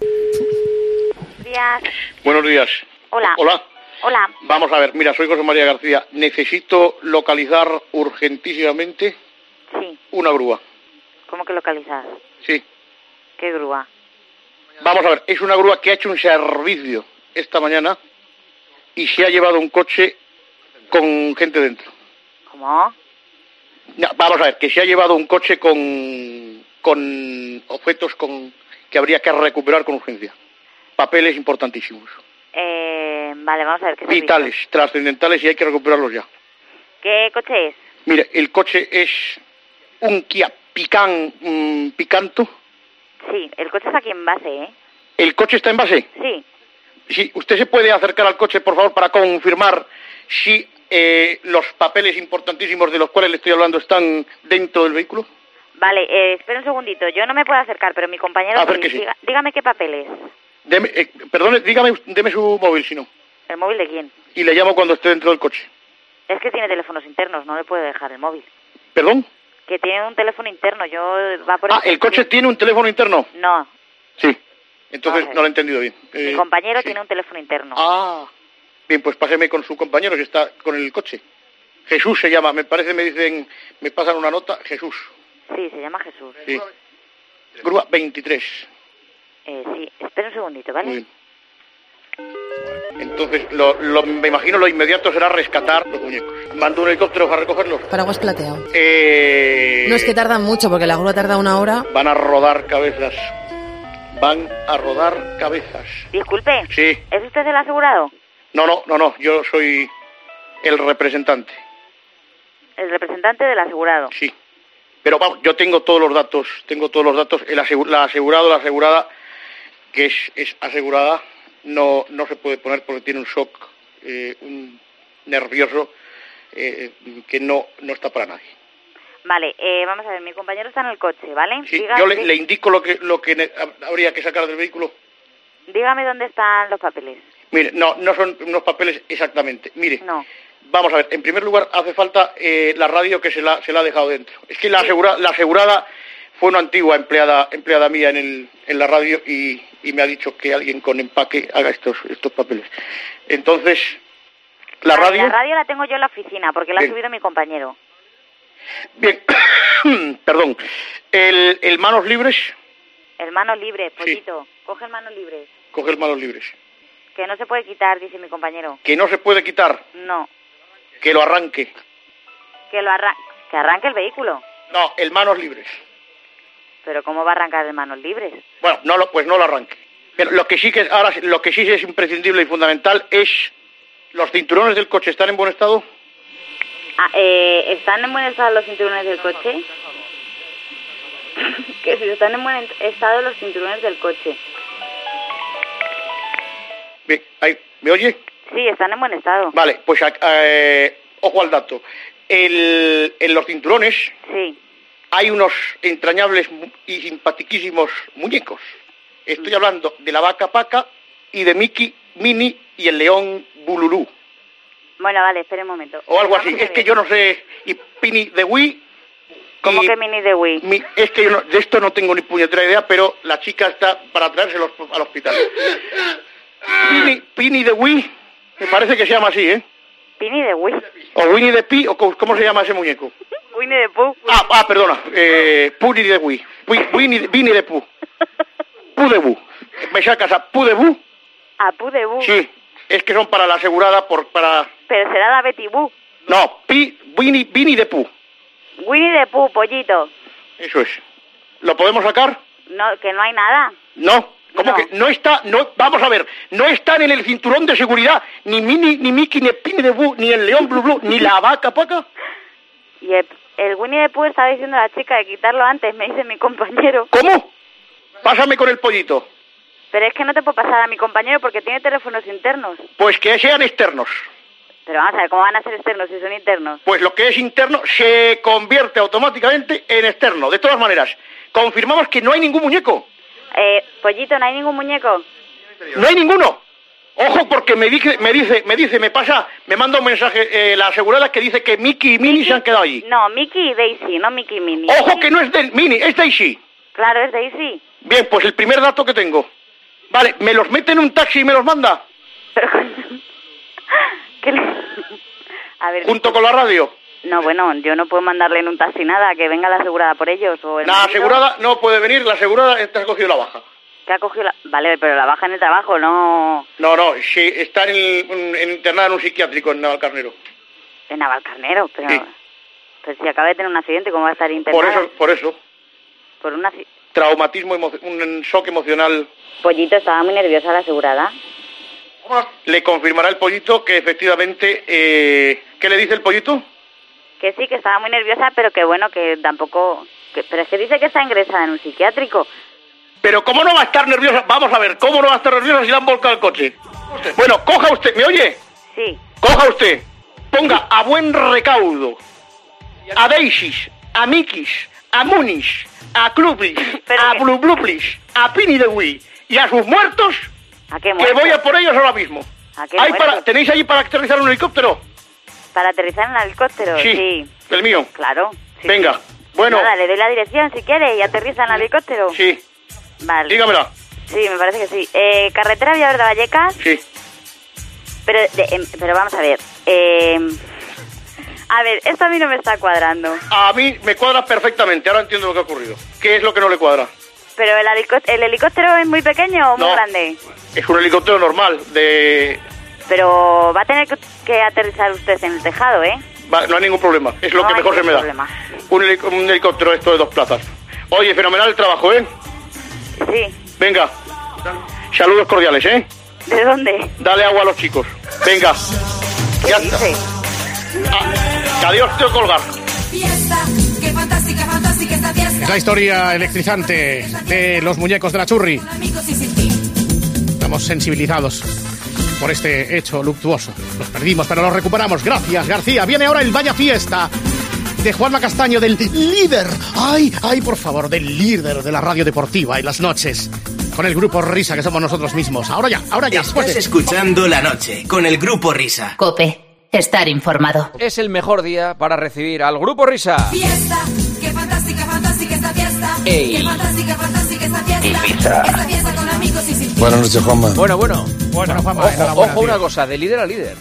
Speaker 12: Buenos días.
Speaker 13: Hola.
Speaker 12: Vamos a ver, mira, soy José María García. Necesito localizar urgentísimamente una grúa.
Speaker 13: ¿Cómo que localizar?
Speaker 12: Sí.
Speaker 13: ¿Qué grúa?
Speaker 12: Vamos a ver, es una grúa que ha hecho un servicio esta mañana y se ha llevado un coche con gente dentro.
Speaker 13: ¿Cómo?
Speaker 12: No, vamos a ver, que se ha llevado un coche con objetos que habría que recuperar con urgencia. Papeles importantísimos.
Speaker 13: Vale, vamos a ver qué
Speaker 12: vitales, trascendentales y hay que recuperarlos ya.
Speaker 13: ¿Qué coche es?
Speaker 12: Mire, el coche es un Kia Picanto.
Speaker 13: Sí, el coche está aquí en base, ¿eh?
Speaker 12: ¿El coche está en base?
Speaker 13: Sí.
Speaker 12: Sí, ¿usted se puede acercar al coche, por favor, para confirmar si los papeles importantísimos de los cuales le estoy hablando están dentro del vehículo?
Speaker 13: Vale, espera un segundito. Yo no me puedo acercar, pero mi compañero...
Speaker 12: Sí.
Speaker 13: Dígame qué papeles.
Speaker 12: Perdone, deme su móvil, si no.
Speaker 13: ¿El móvil de quién?
Speaker 12: Y le llamo cuando esté dentro del coche.
Speaker 13: Es que tiene teléfonos internos, no le puedo dejar el móvil.
Speaker 12: ¿Perdón?
Speaker 13: Que tiene un teléfono interno, va por...
Speaker 12: ¿el coche tiene un teléfono interno?
Speaker 13: No.
Speaker 12: Sí, entonces no lo he entendido bien.
Speaker 13: Mi compañero tiene un teléfono interno.
Speaker 12: Bien, pues páseme con su compañero que está con el coche. Jesús se llama, me pasan una nota, Jesús.
Speaker 13: Sí, se llama Jesús.
Speaker 12: Sí. Grúa 23.
Speaker 13: Sí, espera un segundito, ¿vale?
Speaker 12: Muy bien. Entonces, me imagino lo inmediato será rescatar los muñecos. ¿Mando un helicóptero para recogerlos?
Speaker 11: Paraguas plateado. No, es que tardan mucho, porque la grúa tarda 1 hora.
Speaker 12: Van a rodar cabezas. Van a rodar cabezas.
Speaker 13: Disculpe.
Speaker 12: Sí.
Speaker 13: ¿Es usted el asegurado?
Speaker 12: No, yo soy el representante.
Speaker 13: ¿El representante del asegurado?
Speaker 12: Sí. Pero vamos, yo tengo todos los datos. La asegurada, que es asegurada, no se puede poner porque tiene un shock, un nervioso, que no está para nadie.
Speaker 13: Vale, vamos a ver, mi compañero está en el coche, ¿vale?
Speaker 12: Sí, yo le indico lo que habría que sacar del vehículo.
Speaker 13: Dígame dónde están los papeles.
Speaker 12: Mire, no son unos papeles exactamente. Mire,
Speaker 13: no.
Speaker 12: Vamos a ver, en primer lugar hace falta la radio que se la ha dejado dentro. Es que la asegurada fue una antigua empleada mía en la radio y me ha dicho que alguien con empaque haga estos papeles. Entonces, la radio...
Speaker 13: La radio la tengo yo en la oficina porque la ha subido mi compañero.
Speaker 12: Bien, perdón. ¿El manos libres?
Speaker 13: El manos libres, pollito. Sí. Coge el manos libres.
Speaker 12: Coge el manos libres.
Speaker 13: Que no se puede quitar, dice mi compañero.
Speaker 12: ¿Que no se puede quitar?
Speaker 13: No.
Speaker 12: Que lo arranque.
Speaker 13: Que arranque el vehículo.
Speaker 12: No, el manos libres.
Speaker 13: ¿Pero cómo va a arrancar el manos libres?
Speaker 12: Bueno, pues no lo arranque. Pero lo que sí es imprescindible y fundamental es... ¿Los cinturones del coche están en buen estado?
Speaker 13: ¿Están en buen estado los cinturones del coche? Que si están en buen estado los cinturones del coche.
Speaker 12: Bien, ¿me oye?
Speaker 13: Sí, están en buen estado.
Speaker 12: Vale, pues ojo al dato. En los cinturones
Speaker 13: sí.
Speaker 12: Hay unos entrañables y simpatiquísimos muñecos. Estoy hablando de la vaca Paca y de Mickey, Minnie y el león Bululú.
Speaker 13: Bueno, vale, espere un momento.
Speaker 12: O algo así. Es que yo no sé... Y Pinny de Wii...
Speaker 13: ¿Cómo que Minnie de Wii?
Speaker 12: Es que yo de esto no tengo ni puñetera idea, pero la chica está para traérselos al hospital. Pinny de Wii... Me parece que se llama así, ¿eh?
Speaker 13: Pinny de Wii.
Speaker 12: O Winnie the Pooh, o ¿cómo se llama ese muñeco?
Speaker 13: Winnie the Pooh.
Speaker 12: Perdona. Punny de Wii. Winnie the Pooh. Pooh de Boo. ¿Me sacas a Pooh de Boo?
Speaker 13: ¿A Pooh de Boo?
Speaker 12: Sí. Es que son para la asegurada para...
Speaker 13: Pero será la Betty Boo.
Speaker 12: No, Winnie the Pooh.
Speaker 13: Winnie the Pooh, pollito.
Speaker 12: Eso es. ¿Lo podemos sacar?
Speaker 13: No, que no hay nada.
Speaker 12: No. ¿Cómo que no está? No, vamos a ver, no están en el cinturón de seguridad ni Minnie, ni Mickey, ni Pinny de Boo, ni el león Blue, ni la vaca Paca.
Speaker 13: Y el Winnie the Pooh estaba diciendo a la chica de quitarlo antes, me dice mi compañero.
Speaker 12: ¿Cómo? Pásame con el pollito.
Speaker 13: Pero es que no te puedo pasar a mi compañero porque tiene teléfonos internos.
Speaker 12: Pues que sean externos.
Speaker 13: Pero vamos a ver, ¿cómo van a ser externos si son internos?
Speaker 12: Pues lo que es interno se convierte automáticamente en externo. De todas maneras, confirmamos que no hay ningún muñeco.
Speaker 13: Pollito, ¿no hay ningún muñeco?
Speaker 12: No hay ninguno. Ojo, porque me manda un mensaje la asegurada que dice que Mickey y Minnie se han quedado allí.
Speaker 13: No, Mickey y Daisy, no Mickey y Minnie.
Speaker 12: Ojo, que no es Minnie, es Daisy.
Speaker 13: Claro, es Daisy.
Speaker 12: Bien, pues el primer dato que tengo. Vale, ¿me los mete en un taxi y me los manda?
Speaker 13: Pero... A ver,
Speaker 12: ¿junto con la radio?
Speaker 13: No, bueno, yo no puedo mandarle en un taxi nada, que venga la asegurada por ellos. O
Speaker 12: la asegurada no puede venir, la asegurada te ha cogido la baja.
Speaker 13: ¿Te ha cogido la...? Vale, pero la baja en el trabajo, no...
Speaker 12: No, sí, está internada en un psiquiátrico en Navalcarnero.
Speaker 13: ¿En Navalcarnero? Pero...
Speaker 12: Sí.
Speaker 13: Pero si acaba de tener un accidente, ¿cómo va a estar internada?
Speaker 12: Por eso.
Speaker 13: Por un
Speaker 12: traumatismo, un shock emocional.
Speaker 13: Pollito, estaba muy nerviosa la asegurada.
Speaker 12: Le confirmará el pollito que efectivamente... ¿Qué le dice el pollito?
Speaker 13: Que sí, que estaba muy nerviosa, pero que bueno, que tampoco... pero es que dice que está ingresada en un psiquiátrico.
Speaker 12: Pero ¿cómo no va a estar nerviosa? Vamos a ver, ¿cómo no va a estar nerviosa si le han volcado el coche? Bueno, coja usted, ¿me oye?
Speaker 13: Sí.
Speaker 12: Coja usted, ponga a buen recaudo a Daisys, a Mickeys, a Munis, a Clubis, a Blue Bluplis, a Pinny the Wii y a sus muertos,
Speaker 13: ¿a qué
Speaker 12: que voy a por ellos ahora mismo.
Speaker 13: ¿A qué muertos?
Speaker 12: ¿Tenéis allí para aterrizar un helicóptero?
Speaker 13: ¿Para aterrizar en el helicóptero?
Speaker 12: Sí. El mío.
Speaker 13: Claro. Sí,
Speaker 12: venga,
Speaker 13: sí.
Speaker 12: Bueno.
Speaker 13: Nada, le doy la dirección si quiere y aterriza en el helicóptero.
Speaker 12: Sí.
Speaker 13: Vale.
Speaker 12: Dígamela.
Speaker 13: Sí, me parece que sí. ¿Carretera Villaverde Vallecas?
Speaker 12: Sí.
Speaker 13: Pero vamos a ver. A ver, esto a mí no me está cuadrando.
Speaker 12: A mí me cuadra perfectamente, ahora entiendo lo que ha ocurrido. ¿Qué es lo que no le cuadra?
Speaker 13: ¿Pero el helicóptero es muy pequeño o muy grande?
Speaker 12: Es un helicóptero normal,
Speaker 13: Pero va a tener que aterrizar usted en el tejado, ¿eh?
Speaker 12: No hay ningún problema, es lo que mejor se me da. Un helicóptero esto de 2 plazas. Oye, fenomenal el trabajo, ¿eh?
Speaker 13: Sí.
Speaker 12: Venga, saludos cordiales, ¿eh?
Speaker 13: ¿De dónde?
Speaker 12: Dale agua a los chicos. Venga. Ya está. Adiós, tengo que colgar.
Speaker 14: Qué fantástica, fantástica esta fiesta.
Speaker 3: Es la historia electrizante de los muñecos de la Churri. Estamos sensibilizados por este hecho luctuoso. Los perdimos, pero los recuperamos. Gracias, García. Viene ahora el Vaya Fiesta de Juanma Castaño, del líder. Ay, por favor, del líder de la radio deportiva en las noches. Con el Grupo Risa, que somos nosotros mismos. Ahora ya.
Speaker 1: Estás escuchando La Noche, con el Grupo Risa.
Speaker 2: COPE, estar informado.
Speaker 15: Es el mejor día para recibir al Grupo Risa.
Speaker 14: Fiesta, qué fantástica, fantástica esta fiesta.
Speaker 15: Ey.
Speaker 14: Qué fantástica, fantástica esta fiesta.
Speaker 15: Ibiza.
Speaker 14: Esta fiesta con amigos y sin fin.
Speaker 16: Buenas noches, Juanma.
Speaker 15: Bueno,
Speaker 3: Juanma,
Speaker 15: ojo una cosa, de líder a líder.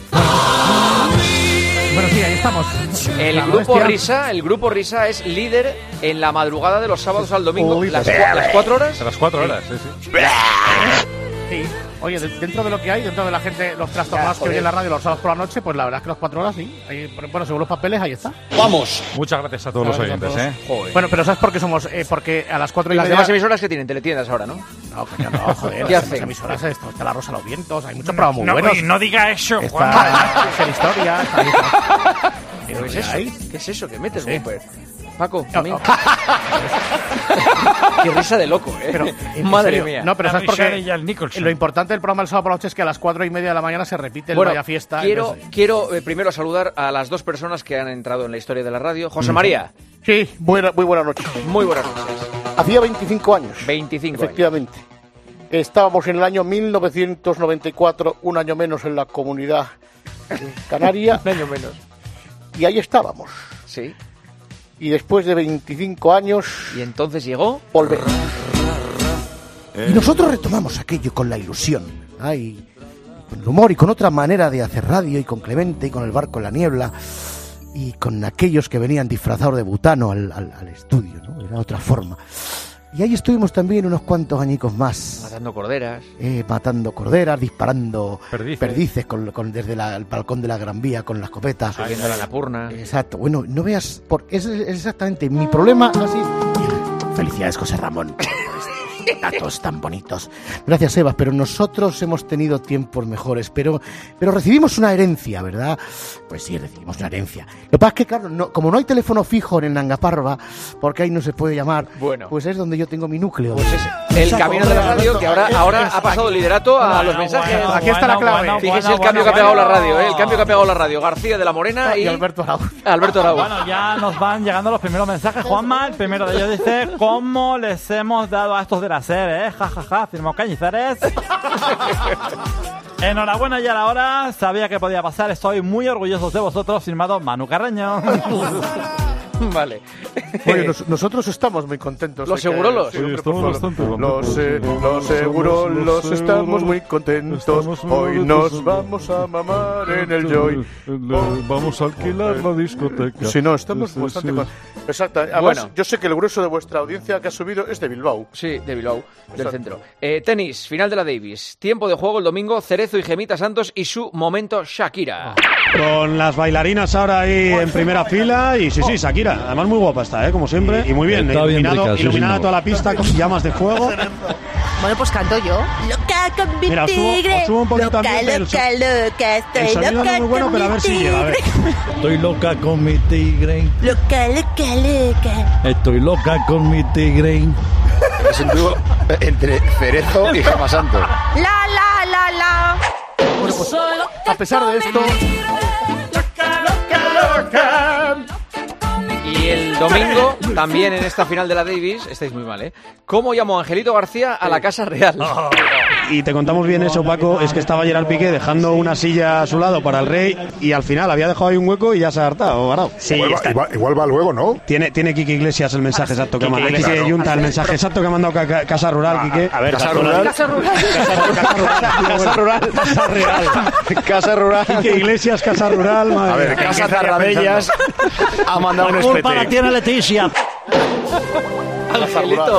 Speaker 3: Bueno, sí, ahí estamos.
Speaker 15: El Grupo Risa es líder en la madrugada de los sábados al domingo. ¿Las 4 horas?
Speaker 17: A las 4 horas, sí.
Speaker 3: Sí. Oye, dentro de lo que hay, dentro de la gente, los trastornados que oyen la radio los sábados por la noche, pues la verdad es que las 4 horas sí. Ahí, bueno, según los papeles, ahí está.
Speaker 17: ¡Vamos! Muchas gracias a todos los oyentes,
Speaker 15: Joder.
Speaker 3: Bueno, pero ¿sabes por qué somos? Porque a las 4 y
Speaker 15: las
Speaker 3: media...
Speaker 15: demás emisoras que tienen teletiendas ahora, ¿no?
Speaker 3: No, coño, no, joder.
Speaker 15: ¿Qué hacen?
Speaker 3: Emisoras esto, está La Rosa de los Vientos, hay muchos programas muy buenos.
Speaker 4: No diga eso,
Speaker 3: Está en historia,
Speaker 15: ¿Pero qué es eso? ¿Qué es eso que metes, Whopper? Paco,
Speaker 3: No,
Speaker 15: también. Qué risa de loco, ¿eh?
Speaker 3: Pero,
Speaker 15: madre mía.
Speaker 3: No, pero ¿sabes por qué?
Speaker 4: Nicholson.
Speaker 3: Lo importante del programa del sábado por la noche es que a las 4 y media de la mañana se repite el Vaya Fiesta.
Speaker 15: Quiero primero saludar a las 2 personas que han entrado en la historia de la radio. José María.
Speaker 12: Sí, muy buenas noches.
Speaker 15: Muy buenas noches.
Speaker 12: Hacía 25 años.
Speaker 15: 25
Speaker 12: efectivamente. Estábamos en el año 1994, un año menos en la comunidad canaria.
Speaker 15: Un año menos.
Speaker 12: Y ahí estábamos.
Speaker 15: Sí.
Speaker 12: Y después de 25 años...
Speaker 15: ¿Y entonces llegó?
Speaker 12: Volver. Y nosotros retomamos aquello con la ilusión. Ay, con el humor y con otra manera de hacer radio, y con Clemente y con el barco en la niebla, y con aquellos que venían disfrazados de butano al estudio, ¿no? Era otra forma. Y ahí estuvimos también unos cuantos añicos más.
Speaker 15: Matando corderas.
Speaker 12: Matando corderas, disparando perdices desde el balcón de la Gran Vía con la escopeta.
Speaker 15: Subiendo la Napurna.
Speaker 12: Exacto. Bueno, no veas, porque es exactamente mi problema. Así. Felicidades, José Ramón, por estos datos tan bonitos. Gracias, Eva, pero nosotros hemos tenido tiempos mejores, pero recibimos una herencia, ¿verdad? Pues sí, recibimos una herencia. Lo que pasa es que, claro, como no hay teléfono fijo en el Nangaparva, porque ahí no se puede llamar, pues es donde yo tengo mi núcleo.
Speaker 15: Pues el camino de la radio, que ahora ha pasado el liderato a los mensajes.
Speaker 3: Aquí está la clave.
Speaker 15: Fíjese el cambio que ha pegado la radio, el cambio que ha pegado la radio. García de la Morena y
Speaker 3: Alberto Araúz.
Speaker 4: Bueno, ya nos van llegando los primeros mensajes. Juanma, el primero de ellos dice: ¿cómo les hemos dado a estos de la SER, jajaja, firmó Cañizares. Enhorabuena ya a la hora, sabía que podía pasar, estoy muy orgulloso de vosotros, firmado Manu Carreño.
Speaker 15: Vale.
Speaker 12: Oye, nosotros estamos muy contentos.
Speaker 15: ¿Los segurolos?
Speaker 12: Sí, estamos bastante los segurolos estamos muy contentos. Hoy nos vamos a mamar en el Joy.
Speaker 17: Vamos a alquilar la discoteca.
Speaker 12: Si no, estamos bastante contentos. Exacto. Además, bueno, yo sé que el grueso de vuestra audiencia que ha subido es de Bilbao.
Speaker 15: Sí, de Bilbao, del centro. Tenis, final de la Davis. Tiempo de juego el domingo, Cerezo y Gemita Santos y su momento Shakira.
Speaker 18: Con las bailarinas ahora ahí en primera fila y sí, Shakira. Además muy guapa está, como siempre. Y muy bien, iluminada toda la pista con llamas de fuego.
Speaker 11: Bueno, pues canto yo. Loca con mi tigre.
Speaker 18: Os subo un poquito también.
Speaker 11: Loca, estoy
Speaker 18: el sonido
Speaker 11: loca
Speaker 18: no es muy bueno, pero a ver si llega, a ver.
Speaker 19: Estoy loca con mi tigre.
Speaker 11: Loca.
Speaker 19: Estoy loca con mi tigre.
Speaker 16: Es un dúo entre Cerezo y Gema Santos.
Speaker 11: La.
Speaker 12: Bueno, pues a pesar de esto...
Speaker 15: Y el domingo, también en esta final de la Davis, estáis muy mal, ¿eh? ¿Cómo llamó Angelito García a la Casa Real?
Speaker 18: Y te contamos bien eso, Paco, es que estaba Gerard Piqué dejando una silla a su lado para el rey y al final había dejado ahí un hueco y ya se ha hartado, varado.
Speaker 16: Sí, igual va luego, ¿no?
Speaker 18: Tiene Quique Iglesias el mensaje exacto que ha mandado. Quique Junta el mensaje exacto que ha mandado Casa Rural, Quique.
Speaker 16: A ver, Casa Rural. Casa Rural.
Speaker 18: Quique Iglesias, Casa Rural.
Speaker 16: A ver, Casa Tarradellas ha mandado un especie.
Speaker 19: La tiene Leticia.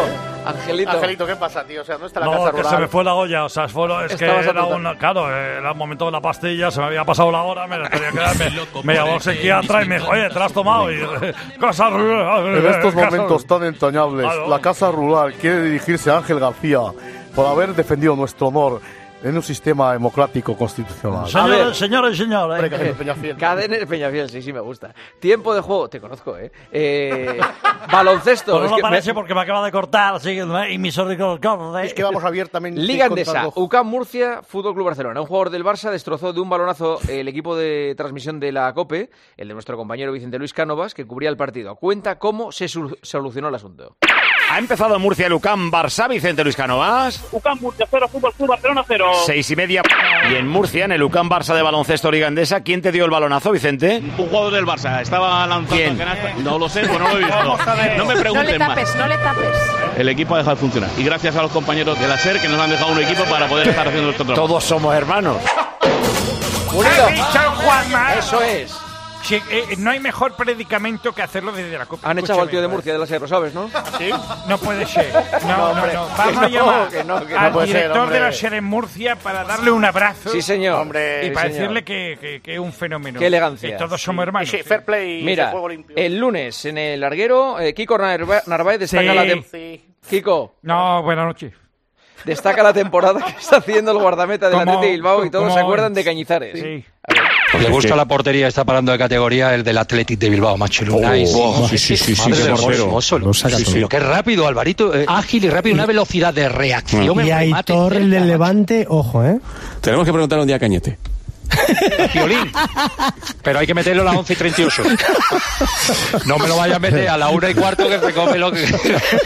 Speaker 15: Angelito.
Speaker 12: ¿Qué pasa, tío? O sea, no está la casa
Speaker 17: No,
Speaker 12: rural.
Speaker 17: que se me fue la olla, o sea, era un momento de la pastilla, se me había pasado la hora, me tenía que darme. Me llamó el psiquiatra y me dijo, oye, ¿te la has tomado? Y casa rural.
Speaker 20: En estos momentos tan entrañables, la Casa Rural quiere dirigirse a Ángel García por haber defendido nuestro honor en un sistema democrático constitucional.
Speaker 19: Señores.
Speaker 15: Cadenes Peñafiel, sí, me gusta. Tiempo de juego, te conozco, baloncesto.
Speaker 19: Pues no lo parece porque me acaba de cortar, sí, y mi sorrico corre.
Speaker 12: Es que vamos abiertamente.
Speaker 15: Liga Endesa, UCAM Murcia, Fútbol Club Barcelona. Un jugador del Barça destrozó de un balonazo el equipo de transmisión de la COPE, el de nuestro compañero Vicente Luis Cánovas, que cubría el partido. Cuenta cómo se solucionó el asunto.
Speaker 21: Ha empezado en Murcia el UCAM Barça, Vicente Luis Cánovas.
Speaker 6: UCAM Murcia 0, Fútbol Club Barcelona 0.
Speaker 21: 6:30. Y en Murcia, en el UCAM Barça de baloncesto Liga Endesa, ¿quién te dio el balonazo, Vicente?
Speaker 22: Un jugador del Barça. Estaba lanzando canasta. No lo sé, pues no lo he visto. No me pregunten más.
Speaker 11: No le tapes.
Speaker 22: El equipo ha dejado de funcionar. Y gracias a los compañeros de la SER que nos han dejado un equipo para poder estar haciendo esto trabajo.
Speaker 21: Todos somos hermanos.
Speaker 15: Unido.
Speaker 4: Juanma.
Speaker 15: Eso es.
Speaker 4: Sí, no hay mejor predicamento que hacerlo desde la Copa.
Speaker 15: Han echado al tío de Murcia de la SER, lo sabes, ¿no?
Speaker 4: ¿Sí? No puede ser. No. Vamos a llamar al director de la SER en Murcia para darle un abrazo.
Speaker 15: Sí, señor.
Speaker 12: Hombre,
Speaker 4: y para decirle que es un fenómeno.
Speaker 15: Qué elegancia.
Speaker 4: Que todos somos hermanos.
Speaker 12: Sí, fair play y
Speaker 15: mira,
Speaker 12: juego limpio.
Speaker 15: El lunes en el larguero, Kiko Narváez destaca Kiko.
Speaker 4: No, buenas noches.
Speaker 15: Destaca la temporada que está haciendo el guardameta del Athletic de Bilbao y todos se acuerdan de Cañizares.
Speaker 4: Sí.
Speaker 23: Pues le gusta la portería, está parando de categoría el del Athletic de Bilbao, macho.
Speaker 21: Sí, qué portero.
Speaker 23: Pero qué rápido, Alvarito, ágil y rápido, una velocidad de reacción.
Speaker 24: Y Aitor, el del Levante, ojo,
Speaker 21: Tenemos que preguntar un día a Cañete.
Speaker 23: Piolín. Pero hay que meterlo a las 11:38. No me lo vaya a meter a la 1:15 que se come lo que...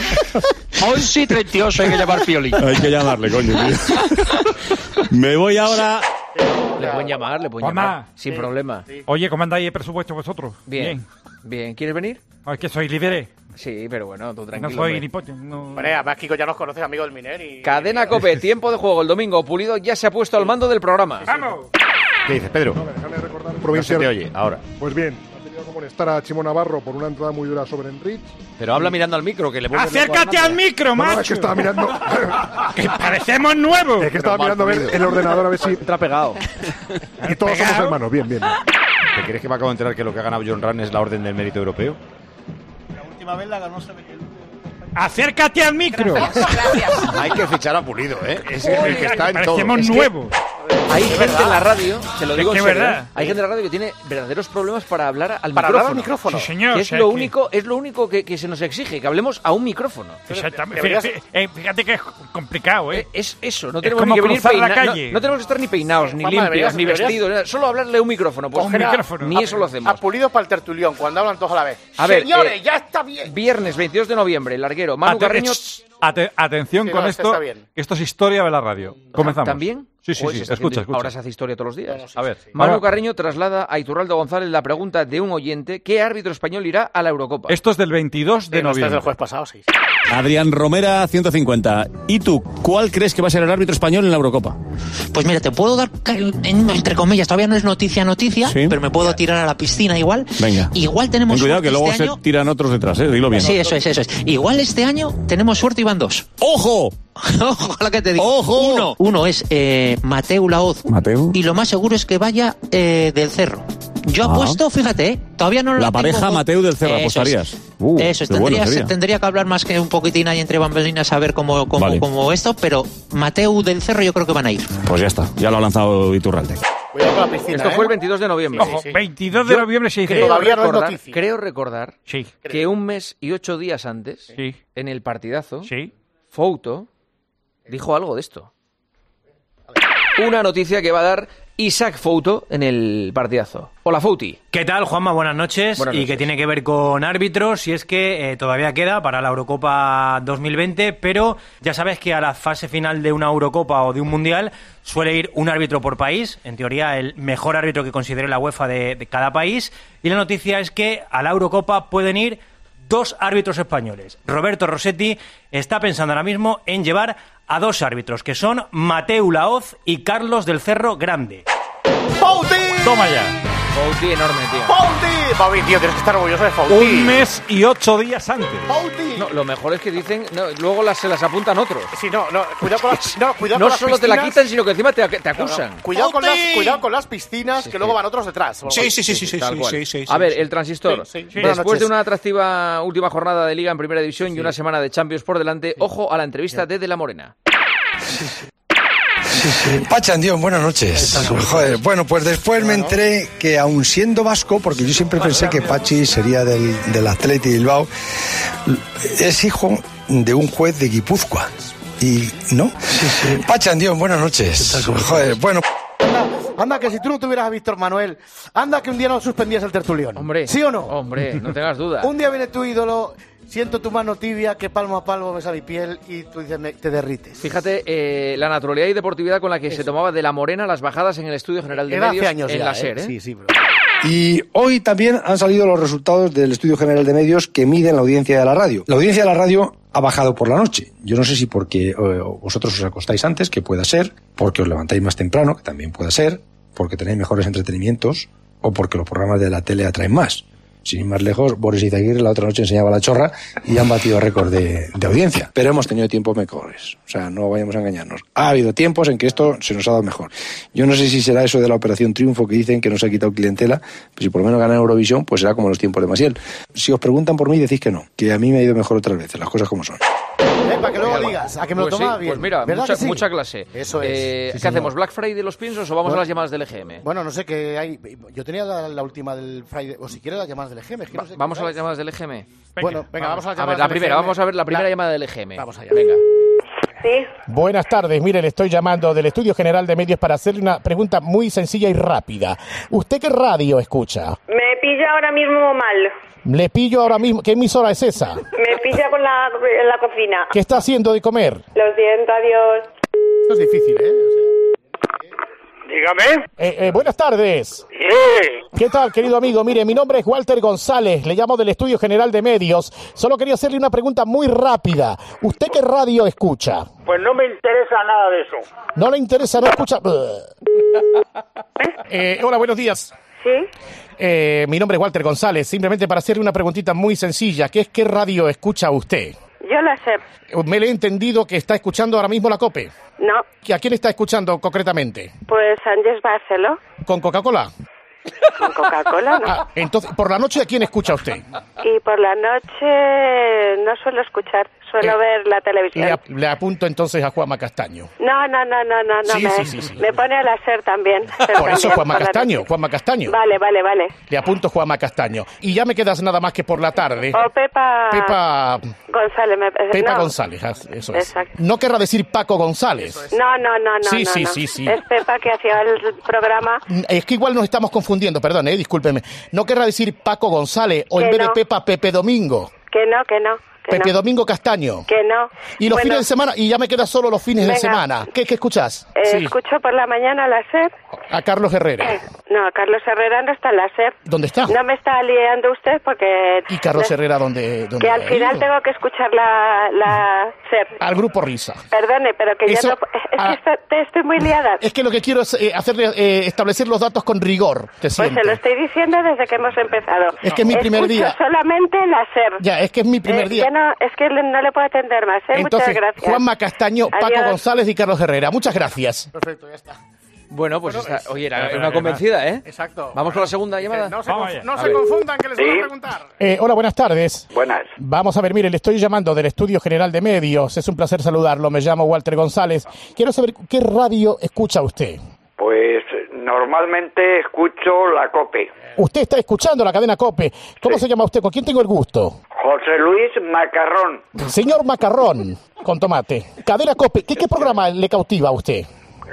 Speaker 23: 11:38 hay que llamar Piolín.
Speaker 21: Hay que llamarle, coño, tío. Me voy ahora...
Speaker 15: Le pueden llamar, sin problema.
Speaker 4: Sí. Oye, ¿cómo andáis el presupuesto vosotros?
Speaker 15: Bien. ¿Quieres venir?
Speaker 4: Es que soy libre.
Speaker 15: Sí, pero bueno, tú tranquilo.
Speaker 4: No soy ni pote. No...
Speaker 12: Hombre, además Kiko ya nos conoces, amigo del Miner.
Speaker 15: Cadena COPE, tiempo de juego el domingo. Pulido ya se ha puesto al mando del programa.
Speaker 4: ¡Vamos!
Speaker 21: ¿Qué dices, Pedro?
Speaker 25: Déjame recordar
Speaker 21: no se te oye, ahora.
Speaker 25: Pues bien, ha tenido que molestar a Chimo Navarro por una entrada muy dura sobre Enrich.
Speaker 21: Pero habla mirando al micro, que le vuelve
Speaker 4: ¡acércate al micro, macho!
Speaker 25: No, es que estaba mirando...
Speaker 4: ¡Que parecemos nuevos!
Speaker 25: Es que estaba mirando a ver el ordenador a ver si...
Speaker 15: Entra pegado.
Speaker 25: Y todos somos hermanos, bien.
Speaker 21: ¿Te crees que me acabo de enterar que lo que ha ganado John Ran es la Orden del Mérito Europeo?
Speaker 24: La última vez la ganó
Speaker 4: ¡acércate al micro!
Speaker 11: Gracias.
Speaker 21: Hay que fichar a Pulido, Es el que está en todo.
Speaker 4: Parecemos nuevos.
Speaker 15: Hay gente en la radio, te lo digo en serio,
Speaker 4: verdad.
Speaker 15: hay gente en la radio que tiene verdaderos problemas para hablar al
Speaker 12: micrófono.
Speaker 4: Sí, señor.
Speaker 15: Que es lo único que se nos exige, que hablemos a un micrófono.
Speaker 4: Exactamente. Fíjate que es complicado,
Speaker 15: Es eso, no tenemos que venir
Speaker 4: la calle.
Speaker 15: No tenemos que estar ni peinados, ni limpios, ni vestidos, solo hablarle a un micrófono. Pues
Speaker 4: micrófono.
Speaker 15: Ni eso lo hacemos.
Speaker 12: A Pulido para el tertulión, cuando hablan todos a la vez.
Speaker 15: A ver,
Speaker 12: señores, ya está bien.
Speaker 15: Viernes 22 de noviembre, larguero, Manu Carreño...
Speaker 17: Atención con esto, esto es historia de la radio. Comenzamos.
Speaker 15: ¿También?
Speaker 17: Sí, escucha.
Speaker 15: Ahora se hace historia todos los días.
Speaker 12: Bueno, sí,
Speaker 17: a ver.
Speaker 15: Manu Carreño traslada a Iturraldo González la pregunta de un oyente: ¿qué árbitro español irá a la Eurocopa?
Speaker 17: Esto es del 22 de noviembre.
Speaker 12: Este es del jueves pasado, sí.
Speaker 21: Adrián Romera, 150. ¿Y tú, cuál crees que va a ser el árbitro español en la Eurocopa?
Speaker 26: Pues mira, te puedo dar, entre comillas, todavía no es noticia, ¿sí? Pero me puedo tirar a la piscina igual.
Speaker 21: Venga.
Speaker 26: Igual tenemos
Speaker 21: ten cuidado
Speaker 26: suerte
Speaker 21: que luego
Speaker 26: este
Speaker 21: se
Speaker 26: año...
Speaker 21: tiran otros detrás, dilo bien.
Speaker 26: Sí, eso es. Igual este año tenemos suerte y van dos.
Speaker 21: ¡Ojo!
Speaker 26: Ojo a lo que te digo.
Speaker 21: ¡Ojo!
Speaker 26: Uno es Mateu Laoz.
Speaker 21: ¿Mateu?
Speaker 26: Y lo más seguro es que vaya del Cerro. Yo apuesto, fíjate, todavía no lo
Speaker 21: La pareja
Speaker 26: tengo...
Speaker 21: Mateu del Cerro, apostarías.
Speaker 26: Eso es, tendría que hablar más que un poquitín ahí entre bambalinas a ver cómo esto, pero Mateu del Cerro yo creo que van a ir.
Speaker 21: Pues ya está, ya lo ha lanzado Iturralde.
Speaker 12: Cuidado con la piscina,
Speaker 15: Esto fue el 22 de noviembre.
Speaker 4: Ojo, 22 de noviembre se dice.
Speaker 15: Creo recordar que un mes y 8 días antes, en el partidazo, Fouto dijo algo de esto. Una noticia que va a dar Isaac Fouto en el partidazo. Hola, Fouti.
Speaker 27: ¿Qué tal, Juanma? Buenas noches. Y que tiene que ver con árbitros, y es que todavía queda para la Eurocopa 2020, pero ya sabes que a la fase final de una Eurocopa o de un Mundial suele ir un árbitro por país, en teoría el mejor árbitro que considere la UEFA de cada país, y la noticia es que a la Eurocopa pueden ir 2 árbitros españoles. Roberto Rossetti está pensando ahora mismo en llevar a 2 árbitros, que son Mateu Laoz y Carlos del Cerro Grande.
Speaker 4: ¡Toma ya!
Speaker 15: Fouti enorme, tío.
Speaker 3: ¡Fouti! Bobby, tío, tienes que estar orgulloso de Fouti.
Speaker 17: 1 mes y 8 días antes.
Speaker 3: ¡Fouti!
Speaker 15: No, lo mejor es que dicen, no, luego se las apuntan otros.
Speaker 3: Sí, cuidado con las, cuidado
Speaker 15: No
Speaker 3: con las
Speaker 15: solo
Speaker 3: piscinas.
Speaker 15: te la quitan, sino que encima te acusan.
Speaker 3: Cuidado con las piscinas, que luego van otros detrás.
Speaker 1: Sí.
Speaker 15: A ver, el transistor.
Speaker 3: Sí.
Speaker 15: Después de una atractiva última jornada de Liga en Primera División y una semana de Champions por delante, ojo a la entrevista de La Morena.
Speaker 5: Pachandión, buenas noches. Joder, bueno, pues después me enteré que aun siendo vasco, porque yo siempre pensé que Pachi sería del Athletic Bilbao, es hijo de un juez de Guipúzcoa. Y no. Pachandión, buenas noches. Joder, bueno.
Speaker 3: Anda, que si tú no tuvieras a Víctor Manuel, anda que un día no suspendías el tertulión.
Speaker 15: Hombre.
Speaker 3: ¿Sí o no?
Speaker 15: Hombre, no tengas duda.
Speaker 3: Un día viene tu ídolo, siento tu mano tibia, que palmo a palmo besa mi piel y tú dices, te derrites.
Speaker 15: Fíjate, la naturalidad y deportividad con la que se tomaba de La Morena las bajadas en el Estudio General de Medios
Speaker 3: hace años
Speaker 15: en
Speaker 3: ya,
Speaker 15: la SER, ¿eh?
Speaker 3: Sí, bro.
Speaker 5: Y hoy también han salido los resultados del Estudio General de Medios que miden la audiencia de la radio. La audiencia de la radio ha bajado por la noche. Yo no sé si porque vosotros os acostáis antes, que pueda ser, porque os levantáis más temprano, que también pueda ser, porque tenéis mejores entretenimientos o porque los programas de la tele atraen más. Sin ir más lejos, Boris Izaguirre la otra noche enseñaba La Chorra y han batido récord de audiencia. Pero hemos tenido tiempos mejores. O sea, no vayamos a engañarnos. Ha habido tiempos en que esto se nos ha dado mejor. Yo no sé si será eso de la Operación Triunfo que dicen que nos ha quitado clientela. Pero si por lo menos ganan Eurovisión, pues será como los tiempos de Maciel. Si os preguntan por mí, decís que no. Que a mí me ha ido mejor otras veces, las cosas como son.
Speaker 3: Para que luego digas, a que me lo tomaba bien.
Speaker 15: Pues mira, mucha clase.
Speaker 3: Eso es.
Speaker 15: ¿Qué hacemos? ¿Black Friday de los piensos o vamos a las llamadas del EGM?
Speaker 3: Bueno, no sé qué hay. Yo tenía la última del Friday, o si quieres las llamadas del EGM. Es que no sé
Speaker 15: ¿Vamos a las llamadas del EGM?
Speaker 3: Bueno, venga, vamos a las llamadas
Speaker 15: del EGM. Vamos a ver la primera llamada del EGM.
Speaker 3: Vamos allá.
Speaker 15: Venga.
Speaker 7: Sí.
Speaker 8: Buenas tardes, mire, le estoy llamando del Estudio General de Medios para hacerle una pregunta muy sencilla y rápida. ¿Usted qué radio escucha?
Speaker 7: Me pilla ahora mismo mal.
Speaker 8: Le pillo ahora mismo. ¿Qué emisora es esa?
Speaker 7: Me pilla en la cocina.
Speaker 8: ¿Qué está haciendo de comer?
Speaker 7: Lo siento, adiós.
Speaker 3: Esto es difícil, ¿eh?
Speaker 9: Dígame.
Speaker 8: Buenas tardes.
Speaker 9: Sí.
Speaker 8: ¿Qué tal, querido amigo? Mire, mi nombre es Walter González, le llamo del Estudio General de Medios. Solo quería hacerle una pregunta muy rápida. ¿Usted qué radio escucha?
Speaker 9: Pues no me interesa nada de eso.
Speaker 8: ¿No le interesa? ¿No escucha? Hola, buenos días.
Speaker 7: ¿Sí?
Speaker 8: Mi nombre es Walter González, simplemente para hacerle una preguntita muy sencilla, que es ¿qué radio escucha usted?
Speaker 7: Yo la sé.
Speaker 8: Me le he entendido que está escuchando ahora mismo la COPE.
Speaker 7: No.
Speaker 8: ¿A quién está escuchando concretamente?
Speaker 7: Pues Ángeles Barceló.
Speaker 8: ¿Con Coca-Cola?
Speaker 7: Con Coca-Cola, no.
Speaker 8: Entonces, ¿por la noche a quién escucha usted?
Speaker 7: Y por la noche no suelo escuchar, suelo ver la televisión.
Speaker 8: Le apunto entonces a Juanma Castaño.
Speaker 7: No.
Speaker 8: Sí.
Speaker 7: Me pone a la SER también.
Speaker 8: Por eso Juanma Castaño.
Speaker 7: Vale.
Speaker 8: Le apunto Juanma Castaño. Y ya me quedas nada más que por la tarde.
Speaker 7: O Pepa
Speaker 8: González.
Speaker 7: Pepa
Speaker 8: González, eso es.
Speaker 7: Exacto.
Speaker 8: No querrá decir Paco González.
Speaker 7: No.
Speaker 8: Sí.
Speaker 7: Es Pepa que hacía el programa.
Speaker 8: Es que igual nos estamos confundiendo, perdón, discúlpeme. No querrá decir Paco González o en vez de Pepa, Pepe Domingo.
Speaker 7: Que no.
Speaker 8: Pepe Domingo Castaño.
Speaker 7: Que no.
Speaker 8: Y los fines de semana, y ya me queda solo los fines de semana. ¿Qué escuchas?
Speaker 7: Escucho por la mañana la SER.
Speaker 8: A Carlos Herrera.
Speaker 7: No, Carlos Herrera no está en la SER.
Speaker 8: ¿Dónde está?
Speaker 7: No me está liando usted porque...
Speaker 8: ¿Y Carlos Herrera dónde
Speaker 7: que al final tengo que escuchar la SER.
Speaker 8: Al Grupo Risa.
Speaker 7: Perdone, pero que yo no... Es que estoy muy liada.
Speaker 8: Es que lo que quiero es establecer los datos con rigor.
Speaker 7: Pues se lo estoy diciendo desde que hemos empezado.
Speaker 8: Es que es mi primer día.
Speaker 7: Solamente la SER.
Speaker 8: Ya, es que es mi primer día.
Speaker 7: Es que no le puedo atender más.
Speaker 8: Entonces,
Speaker 7: muchas gracias.
Speaker 8: Juanma Castaño, Paco González y Carlos Herrera. Muchas gracias.
Speaker 3: Perfecto, ya está.
Speaker 15: Bueno, pues oye, era una convencida, ¿eh?
Speaker 3: Exacto.
Speaker 15: Vamos con la segunda llamada.
Speaker 3: No se confundan, que les voy a preguntar.
Speaker 8: Hola, buenas tardes.
Speaker 9: Buenas.
Speaker 8: Vamos a ver, mire, le estoy llamando del Estudio General de Medios. Es un placer saludarlo. Me llamo Walter González. Quiero saber qué radio escucha usted.
Speaker 9: Pues normalmente escucho la COPE.
Speaker 8: Usted está escuchando la cadena COPE. ¿Cómo se llama usted? ¿Con quién tengo el gusto?
Speaker 9: José Luis Macarrón.
Speaker 8: Señor Macarrón, con tomate. Cadena COPE, ¿qué programa le cautiva a usted?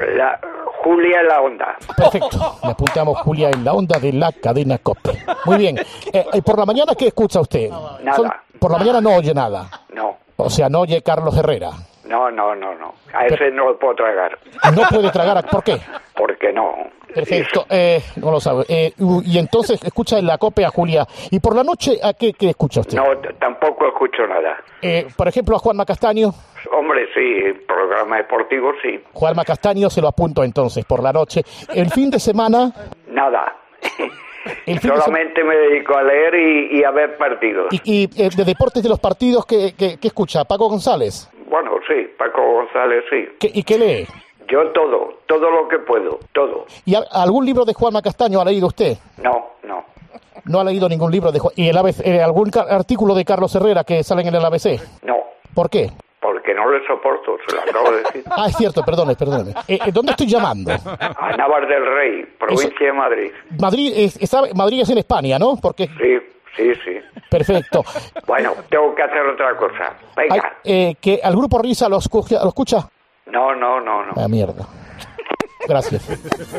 Speaker 9: Julia en la Onda.
Speaker 8: Perfecto, le apuntamos Julia en la Onda de la cadena COPE. Muy bien. ¿Por la mañana qué escucha usted?
Speaker 9: Nada.
Speaker 8: Por la mañana no oye nada.
Speaker 9: No.
Speaker 8: O sea, no oye Carlos Herrera.
Speaker 9: No. A ese no lo puedo tragar.
Speaker 8: ¿No puede tragar? ¿Por qué?
Speaker 9: Porque no.
Speaker 8: Perfecto, no lo sabe. Y entonces escucha en la COPE a Julia. ¿Y por la noche a qué escucha usted?
Speaker 9: No, tampoco escucho nada.
Speaker 8: Por ejemplo, a Juanma Castaño.
Speaker 9: Hombre, sí, programa deportivo, sí.
Speaker 8: Juanma Castaño se lo apunto entonces por la noche. ¿El fin de semana?
Speaker 9: Nada. Solamente me dedico a leer y a ver partidos.
Speaker 8: ¿Y de deportes de los partidos qué escucha? ¿Paco González?
Speaker 9: Bueno, sí, Paco González, sí.
Speaker 8: ¿Y qué lee?
Speaker 9: Yo todo lo que puedo, todo.
Speaker 8: ¿Y algún libro de Juanma Castaño ha leído usted?
Speaker 9: No.
Speaker 8: No ha leído ningún libro de ¿Y el ABC, algún artículo de Carlos Herrera que salen en el ABC?
Speaker 9: No.
Speaker 8: ¿Por qué?
Speaker 9: Porque no le soporto, se lo acabo de decir.
Speaker 8: Es cierto, perdone. ¿Dónde estoy llamando?
Speaker 9: A Navar del Rey, provincia de Madrid.
Speaker 8: Madrid es en España, ¿no? Porque...
Speaker 9: Sí.
Speaker 8: Perfecto.
Speaker 9: Bueno, tengo que hacer otra cosa. Venga.
Speaker 8: ¿Que al Grupo Risa lo escucha?
Speaker 9: No.
Speaker 8: Ah, mierda. Gracias.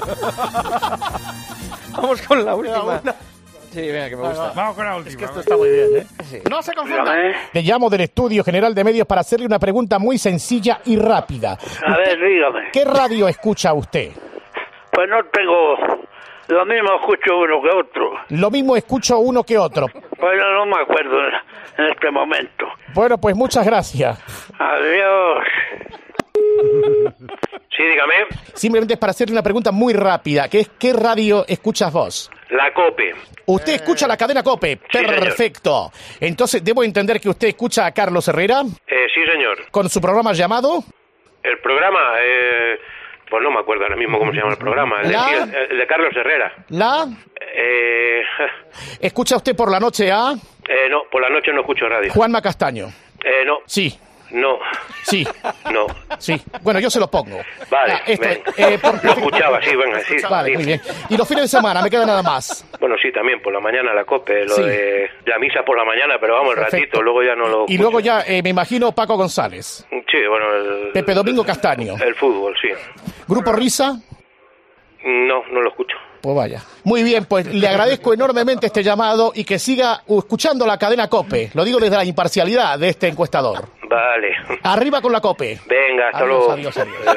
Speaker 15: Vamos con la última. Sí, venga, que me gusta.
Speaker 17: Vamos con la última.
Speaker 3: Es que esto está muy bien, ¿eh?
Speaker 15: Sí.
Speaker 3: No se confunda.
Speaker 8: Le llamo del Estudio General de Medios para hacerle una pregunta muy sencilla y rápida.
Speaker 1: A ver, dígame.
Speaker 8: ¿Qué radio escucha usted?
Speaker 1: Pues no tengo... Lo mismo escucho uno que otro.
Speaker 8: Lo mismo escucho uno que otro.
Speaker 1: Pues no me acuerdo en este momento.
Speaker 8: Bueno, pues muchas gracias.
Speaker 1: Adiós.
Speaker 2: Sí, dígame.
Speaker 8: Simplemente es para hacerle una pregunta muy rápida, que es ¿qué radio escuchas vos?
Speaker 2: La COPE.
Speaker 8: ¿Usted escucha la cadena COPE?
Speaker 2: Sí,
Speaker 8: perfecto. Entonces, ¿debo entender que usted escucha a Carlos Herrera?
Speaker 2: Sí, señor.
Speaker 8: ¿Con su programa llamado?
Speaker 2: El programa, pues no me acuerdo ahora mismo cómo se llama el programa. El de Carlos Herrera.
Speaker 8: ¿Escucha usted por la noche a?
Speaker 2: No, por la noche no escucho radio.
Speaker 8: Juanma Castaño.
Speaker 2: No.
Speaker 8: Sí.
Speaker 2: No.
Speaker 8: Sí.
Speaker 2: No.
Speaker 8: Sí. Bueno, yo se lo pongo.
Speaker 2: Vale, lo escuchaba, sí, venga, sí.
Speaker 8: Vale,
Speaker 2: sí.
Speaker 8: muy bien. Y los fines de semana, me queda nada más.
Speaker 2: Bueno, sí, también, por la mañana la COPE, lo de la misa por la mañana, pero vamos, el ratito, luego ya no lo escucho.
Speaker 8: Y luego ya, me imagino, Paco González.
Speaker 2: Sí, bueno,
Speaker 8: Pepe Domingo Castaño.
Speaker 2: El fútbol, sí.
Speaker 8: ¿Grupo Risa?
Speaker 2: No lo escucho.
Speaker 8: Pues vaya. Muy bien, pues le agradezco enormemente este llamado y que siga escuchando la cadena COPE. Lo digo desde la imparcialidad de este encuestador.
Speaker 2: Vale.
Speaker 8: Arriba con la COPE.
Speaker 2: Venga, hasta luego.
Speaker 8: Adiós.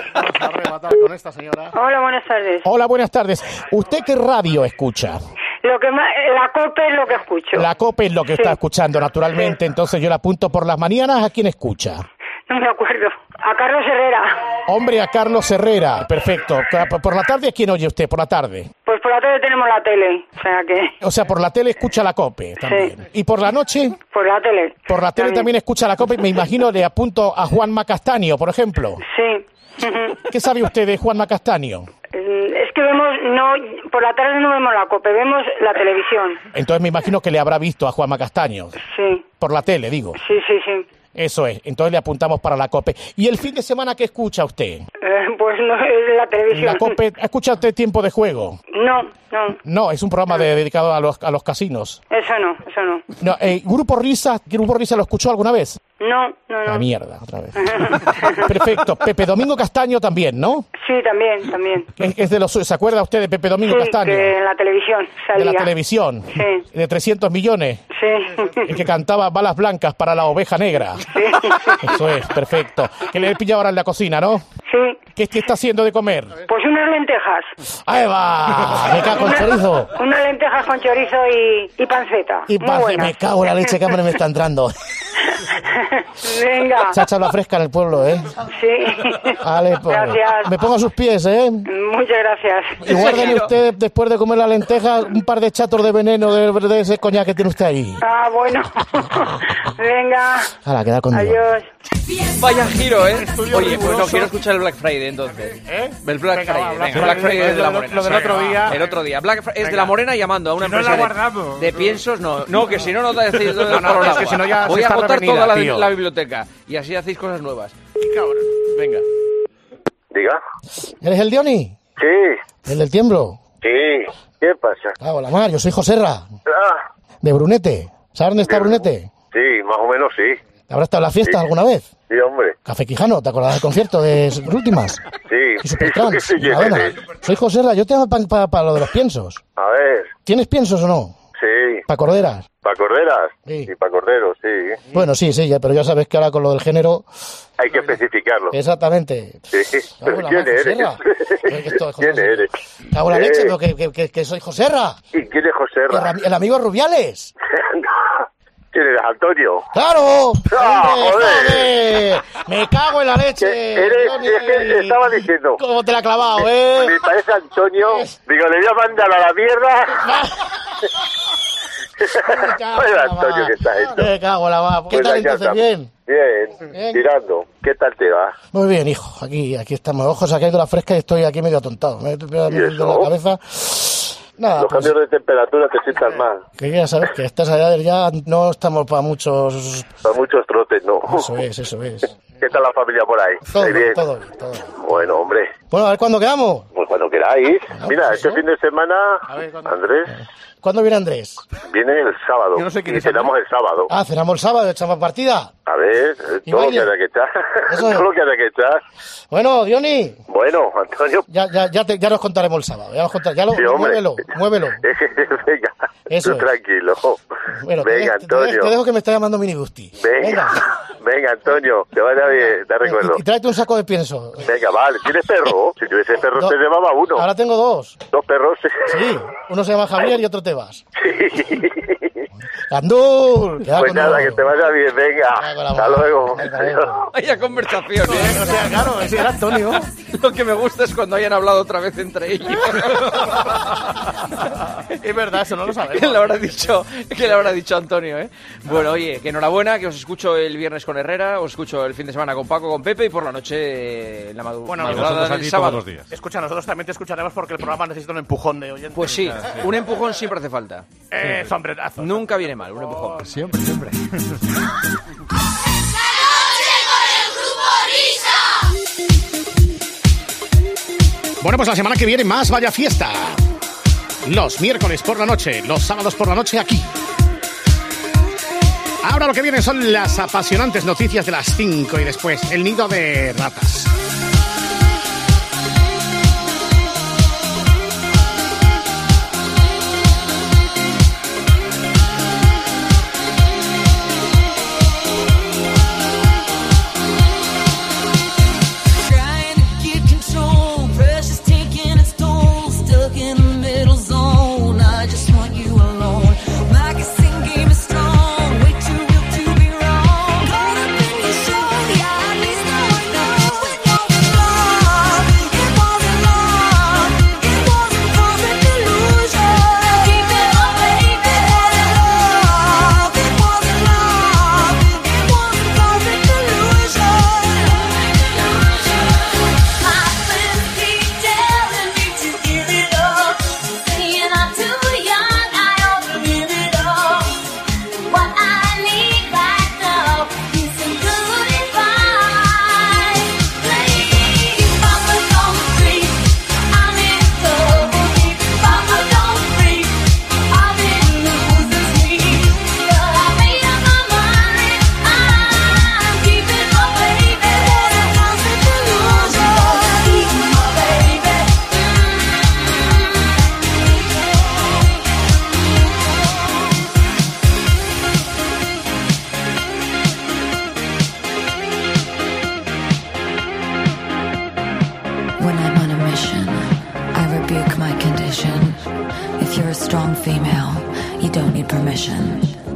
Speaker 3: Con esta señora.
Speaker 7: Hola, buenas tardes.
Speaker 8: Hola, buenas tardes. ¿Usted qué radio escucha?
Speaker 7: La COPE es lo que escucho.
Speaker 8: La COPE es lo que está escuchando, naturalmente. Entonces yo la apunto por las mañanas. ¿A quién escucha?
Speaker 7: No me acuerdo. A Carlos Herrera.
Speaker 8: Hombre, a Carlos Herrera. Perfecto. ¿Por la tarde a quién oye usted? ¿Por la tarde?
Speaker 7: Pues por la tarde tenemos la tele.
Speaker 8: O sea, por la tele escucha la COPE también.
Speaker 7: Sí.
Speaker 8: ¿Y por la noche?
Speaker 7: Por la tele.
Speaker 8: Por la tele también escucha la COPE. Me imagino le apunto a Juanma Castaño, por ejemplo.
Speaker 7: Sí.
Speaker 8: ¿Qué sabe usted de Juanma Castaño?
Speaker 7: Es que por la tarde no vemos la COPE, vemos la televisión.
Speaker 8: Entonces me imagino que le habrá visto a Juanma Castaño.
Speaker 7: Sí.
Speaker 8: Por la tele, digo.
Speaker 7: Sí.
Speaker 8: Eso es, entonces le apuntamos para la COPE. ¿Y el fin de semana qué escucha usted?
Speaker 7: Pues no, es la televisión.
Speaker 8: ¿La COPE escucha usted Tiempo de Juego?
Speaker 7: No.
Speaker 8: No, es un programa dedicado a los casinos.
Speaker 7: Eso no.
Speaker 8: No, ¿Grupo Risa lo escuchó alguna vez?
Speaker 7: No.
Speaker 8: La mierda, otra vez. Perfecto. Pepe Domingo Castaño también, ¿no?
Speaker 7: Sí, también.
Speaker 8: Es de los, ¿se acuerda usted de Pepe Domingo Castaño?
Speaker 7: Sí, en la televisión salía.
Speaker 8: De la televisión.
Speaker 7: Sí.
Speaker 8: De 300 millones.
Speaker 7: Sí.
Speaker 8: El que cantaba Balas Blancas para la oveja negra.
Speaker 7: Sí.
Speaker 8: Eso es, perfecto. Que le he pillado ahora en la cocina, ¿no?
Speaker 7: Sí.
Speaker 8: ¿Qué está haciendo de comer?
Speaker 7: Pues unas lentejas.
Speaker 8: ¡Ahí va! Me cago en chorizo.
Speaker 7: Unas lentejas con chorizo y panceta.
Speaker 8: Me cago en la leche, que hambre me está entrando.
Speaker 7: Venga.
Speaker 8: Chacha la fresca en el pueblo, ¿eh?
Speaker 7: Sí.
Speaker 8: Vale, pues,
Speaker 7: gracias.
Speaker 8: Me pongo a sus pies, ¿eh?
Speaker 7: Muchas gracias.
Speaker 8: Y guárdale usted, después de comer la lenteja, un par de chatos de veneno de ese coñac que tiene usted ahí.
Speaker 7: Ah, bueno. Venga.
Speaker 8: Hala, queda con Dios.
Speaker 7: Adiós.
Speaker 15: Vaya giro, ¿eh? Oye, pues no, quiero escuchar el Black Friday entonces. El Black Friday. Black Friday es de la Morena.
Speaker 3: Lo del otro día.
Speaker 15: El otro día. Black Friday es de la Morena llamando a una empresa de piensos. No, que si no te hacéis todo el
Speaker 3: es que si no ya
Speaker 15: voy
Speaker 3: se
Speaker 15: a
Speaker 3: está
Speaker 15: agotar
Speaker 3: revenida,
Speaker 15: toda
Speaker 3: tío.
Speaker 15: la biblioteca. Y así hacéis cosas nuevas. Venga.
Speaker 10: Diga.
Speaker 8: ¿Eres el Diony?
Speaker 10: Sí.
Speaker 8: ¿El del tiemblo?
Speaker 10: Sí. ¿Qué pasa?
Speaker 8: Ah, hola, Mar, yo soy Joserra. De Brunete. ¿Sabes dónde está Brunete?
Speaker 10: Sí, más o menos sí.
Speaker 8: ¿Habrás estado en la fiesta alguna vez?
Speaker 10: Sí, hombre.
Speaker 8: Café Quijano, ¿te acuerdas del concierto de Últimas?
Speaker 10: Sí.
Speaker 8: Y Supertrans,
Speaker 10: Sí,
Speaker 8: y Madonna. Soy Joserra, yo te hago para lo de los piensos.
Speaker 10: A ver.
Speaker 8: ¿Tienes piensos o no?
Speaker 10: Sí.
Speaker 8: ¿Para corderas?
Speaker 10: ¿Para corderas?
Speaker 8: Sí.
Speaker 10: Y para corderos, sí.
Speaker 8: Bueno, sí, pero ya sabes que ahora con lo del género...
Speaker 10: Hay que especificarlo.
Speaker 8: Exactamente.
Speaker 10: Sí.
Speaker 8: Pero
Speaker 10: ¿Quién eres? ¿Quién eres?
Speaker 8: Cago en la leche, pero que soy Joserra.
Speaker 10: ¿Y quién es Joserra?
Speaker 8: El amigo Rubiales.
Speaker 10: ¿Quién eres, Antonio?
Speaker 8: ¡Claro!
Speaker 10: ¡Ah,
Speaker 8: ¡Hombre,
Speaker 10: joder!
Speaker 8: ¡Me cago en la leche!
Speaker 10: Es que estaba diciendo...
Speaker 8: ¿Cómo te la ha clavado, eh?
Speaker 10: Me parece Antonio. Digo, le voy a mandar a la mierda. Bueno, Antonio, ¿qué estás hecho?
Speaker 8: Me cago en la va. ¿Qué tal entonces? ¿Bien?
Speaker 10: Bien, tirando. ¿Qué tal te va?
Speaker 8: Muy bien, hijo. Aquí estamos. Ojos, ha caído la fresca y estoy aquí medio atontado. Me he dado la cabeza. Nada,
Speaker 10: los cambios de temperatura te sientan mal.
Speaker 8: Que ya sabes que a estas edades ya no estamos para muchos...
Speaker 10: Para muchos trotes, no.
Speaker 8: Eso es.
Speaker 10: ¿Qué tal la familia por ahí?
Speaker 8: Todo
Speaker 10: bien. Bueno, hombre.
Speaker 8: Bueno, a ver cuándo quedamos.
Speaker 10: Pues cuando queráis. Mira, este fin de semana, Andrés...
Speaker 8: ¿Cuándo viene Andrés?
Speaker 10: Viene el sábado.
Speaker 8: Yo no sé quién
Speaker 10: y cenamos el sábado.
Speaker 8: Ah, cenamos el sábado, echamos partida.
Speaker 10: A ver, todo lo que haya que echar. Todo lo que haya que echar.
Speaker 8: Bueno, Diony.
Speaker 10: Bueno, Antonio.
Speaker 8: Ya nos contaremos el sábado.
Speaker 10: Sí,
Speaker 8: muévelo.
Speaker 10: Venga,
Speaker 8: eso
Speaker 10: tú tranquilo.
Speaker 8: Bueno,
Speaker 10: venga, Antonio.
Speaker 8: Te dejo que me está llamando Minigusti.
Speaker 10: Venga, Antonio, te vaya bien, te recuerdo.
Speaker 8: Y tráete un saco de pienso.
Speaker 10: Venga, vale. ¿Tienes perro? Si tuviese perro, te llevaba uno.
Speaker 8: Ahora tengo dos.
Speaker 10: ¿Dos perros?
Speaker 8: Sí, uno se llama Javier y otro Tebas. Sí. ¡Andul!
Speaker 10: Pues nada, que te vaya bien, venga. Hasta luego.
Speaker 15: Vaya conversación,
Speaker 8: O sea, claro, ese era Antonio.
Speaker 15: Lo que me gusta es cuando hayan hablado otra vez entre ellos.
Speaker 8: Es verdad, eso no lo sabemos.
Speaker 15: ¿Qué le habrá dicho Antonio, Bueno, oye, que enhorabuena, que os escucho el viernes con Herrera, os escucho el fin de semana con Paco, con Pepe y por la noche en la madrugada del sábado.
Speaker 8: Escucha, nosotros también te escucharemos porque el programa necesita un empujón de oyentes.
Speaker 15: Pues sí, un empujón siempre hace falta.
Speaker 8: Sombrerazo.
Speaker 15: Nunca viene mal, un empujón.
Speaker 8: Siempre.
Speaker 3: Bueno, pues la semana que viene más Vaya Fiesta. Los miércoles por la noche, los sábados por la noche aquí. Ahora lo que viene son las apasionantes noticias de las 5 y después el nido de ratas.
Speaker 6: rebuke my condition. If you're a strong female, you don't need permission.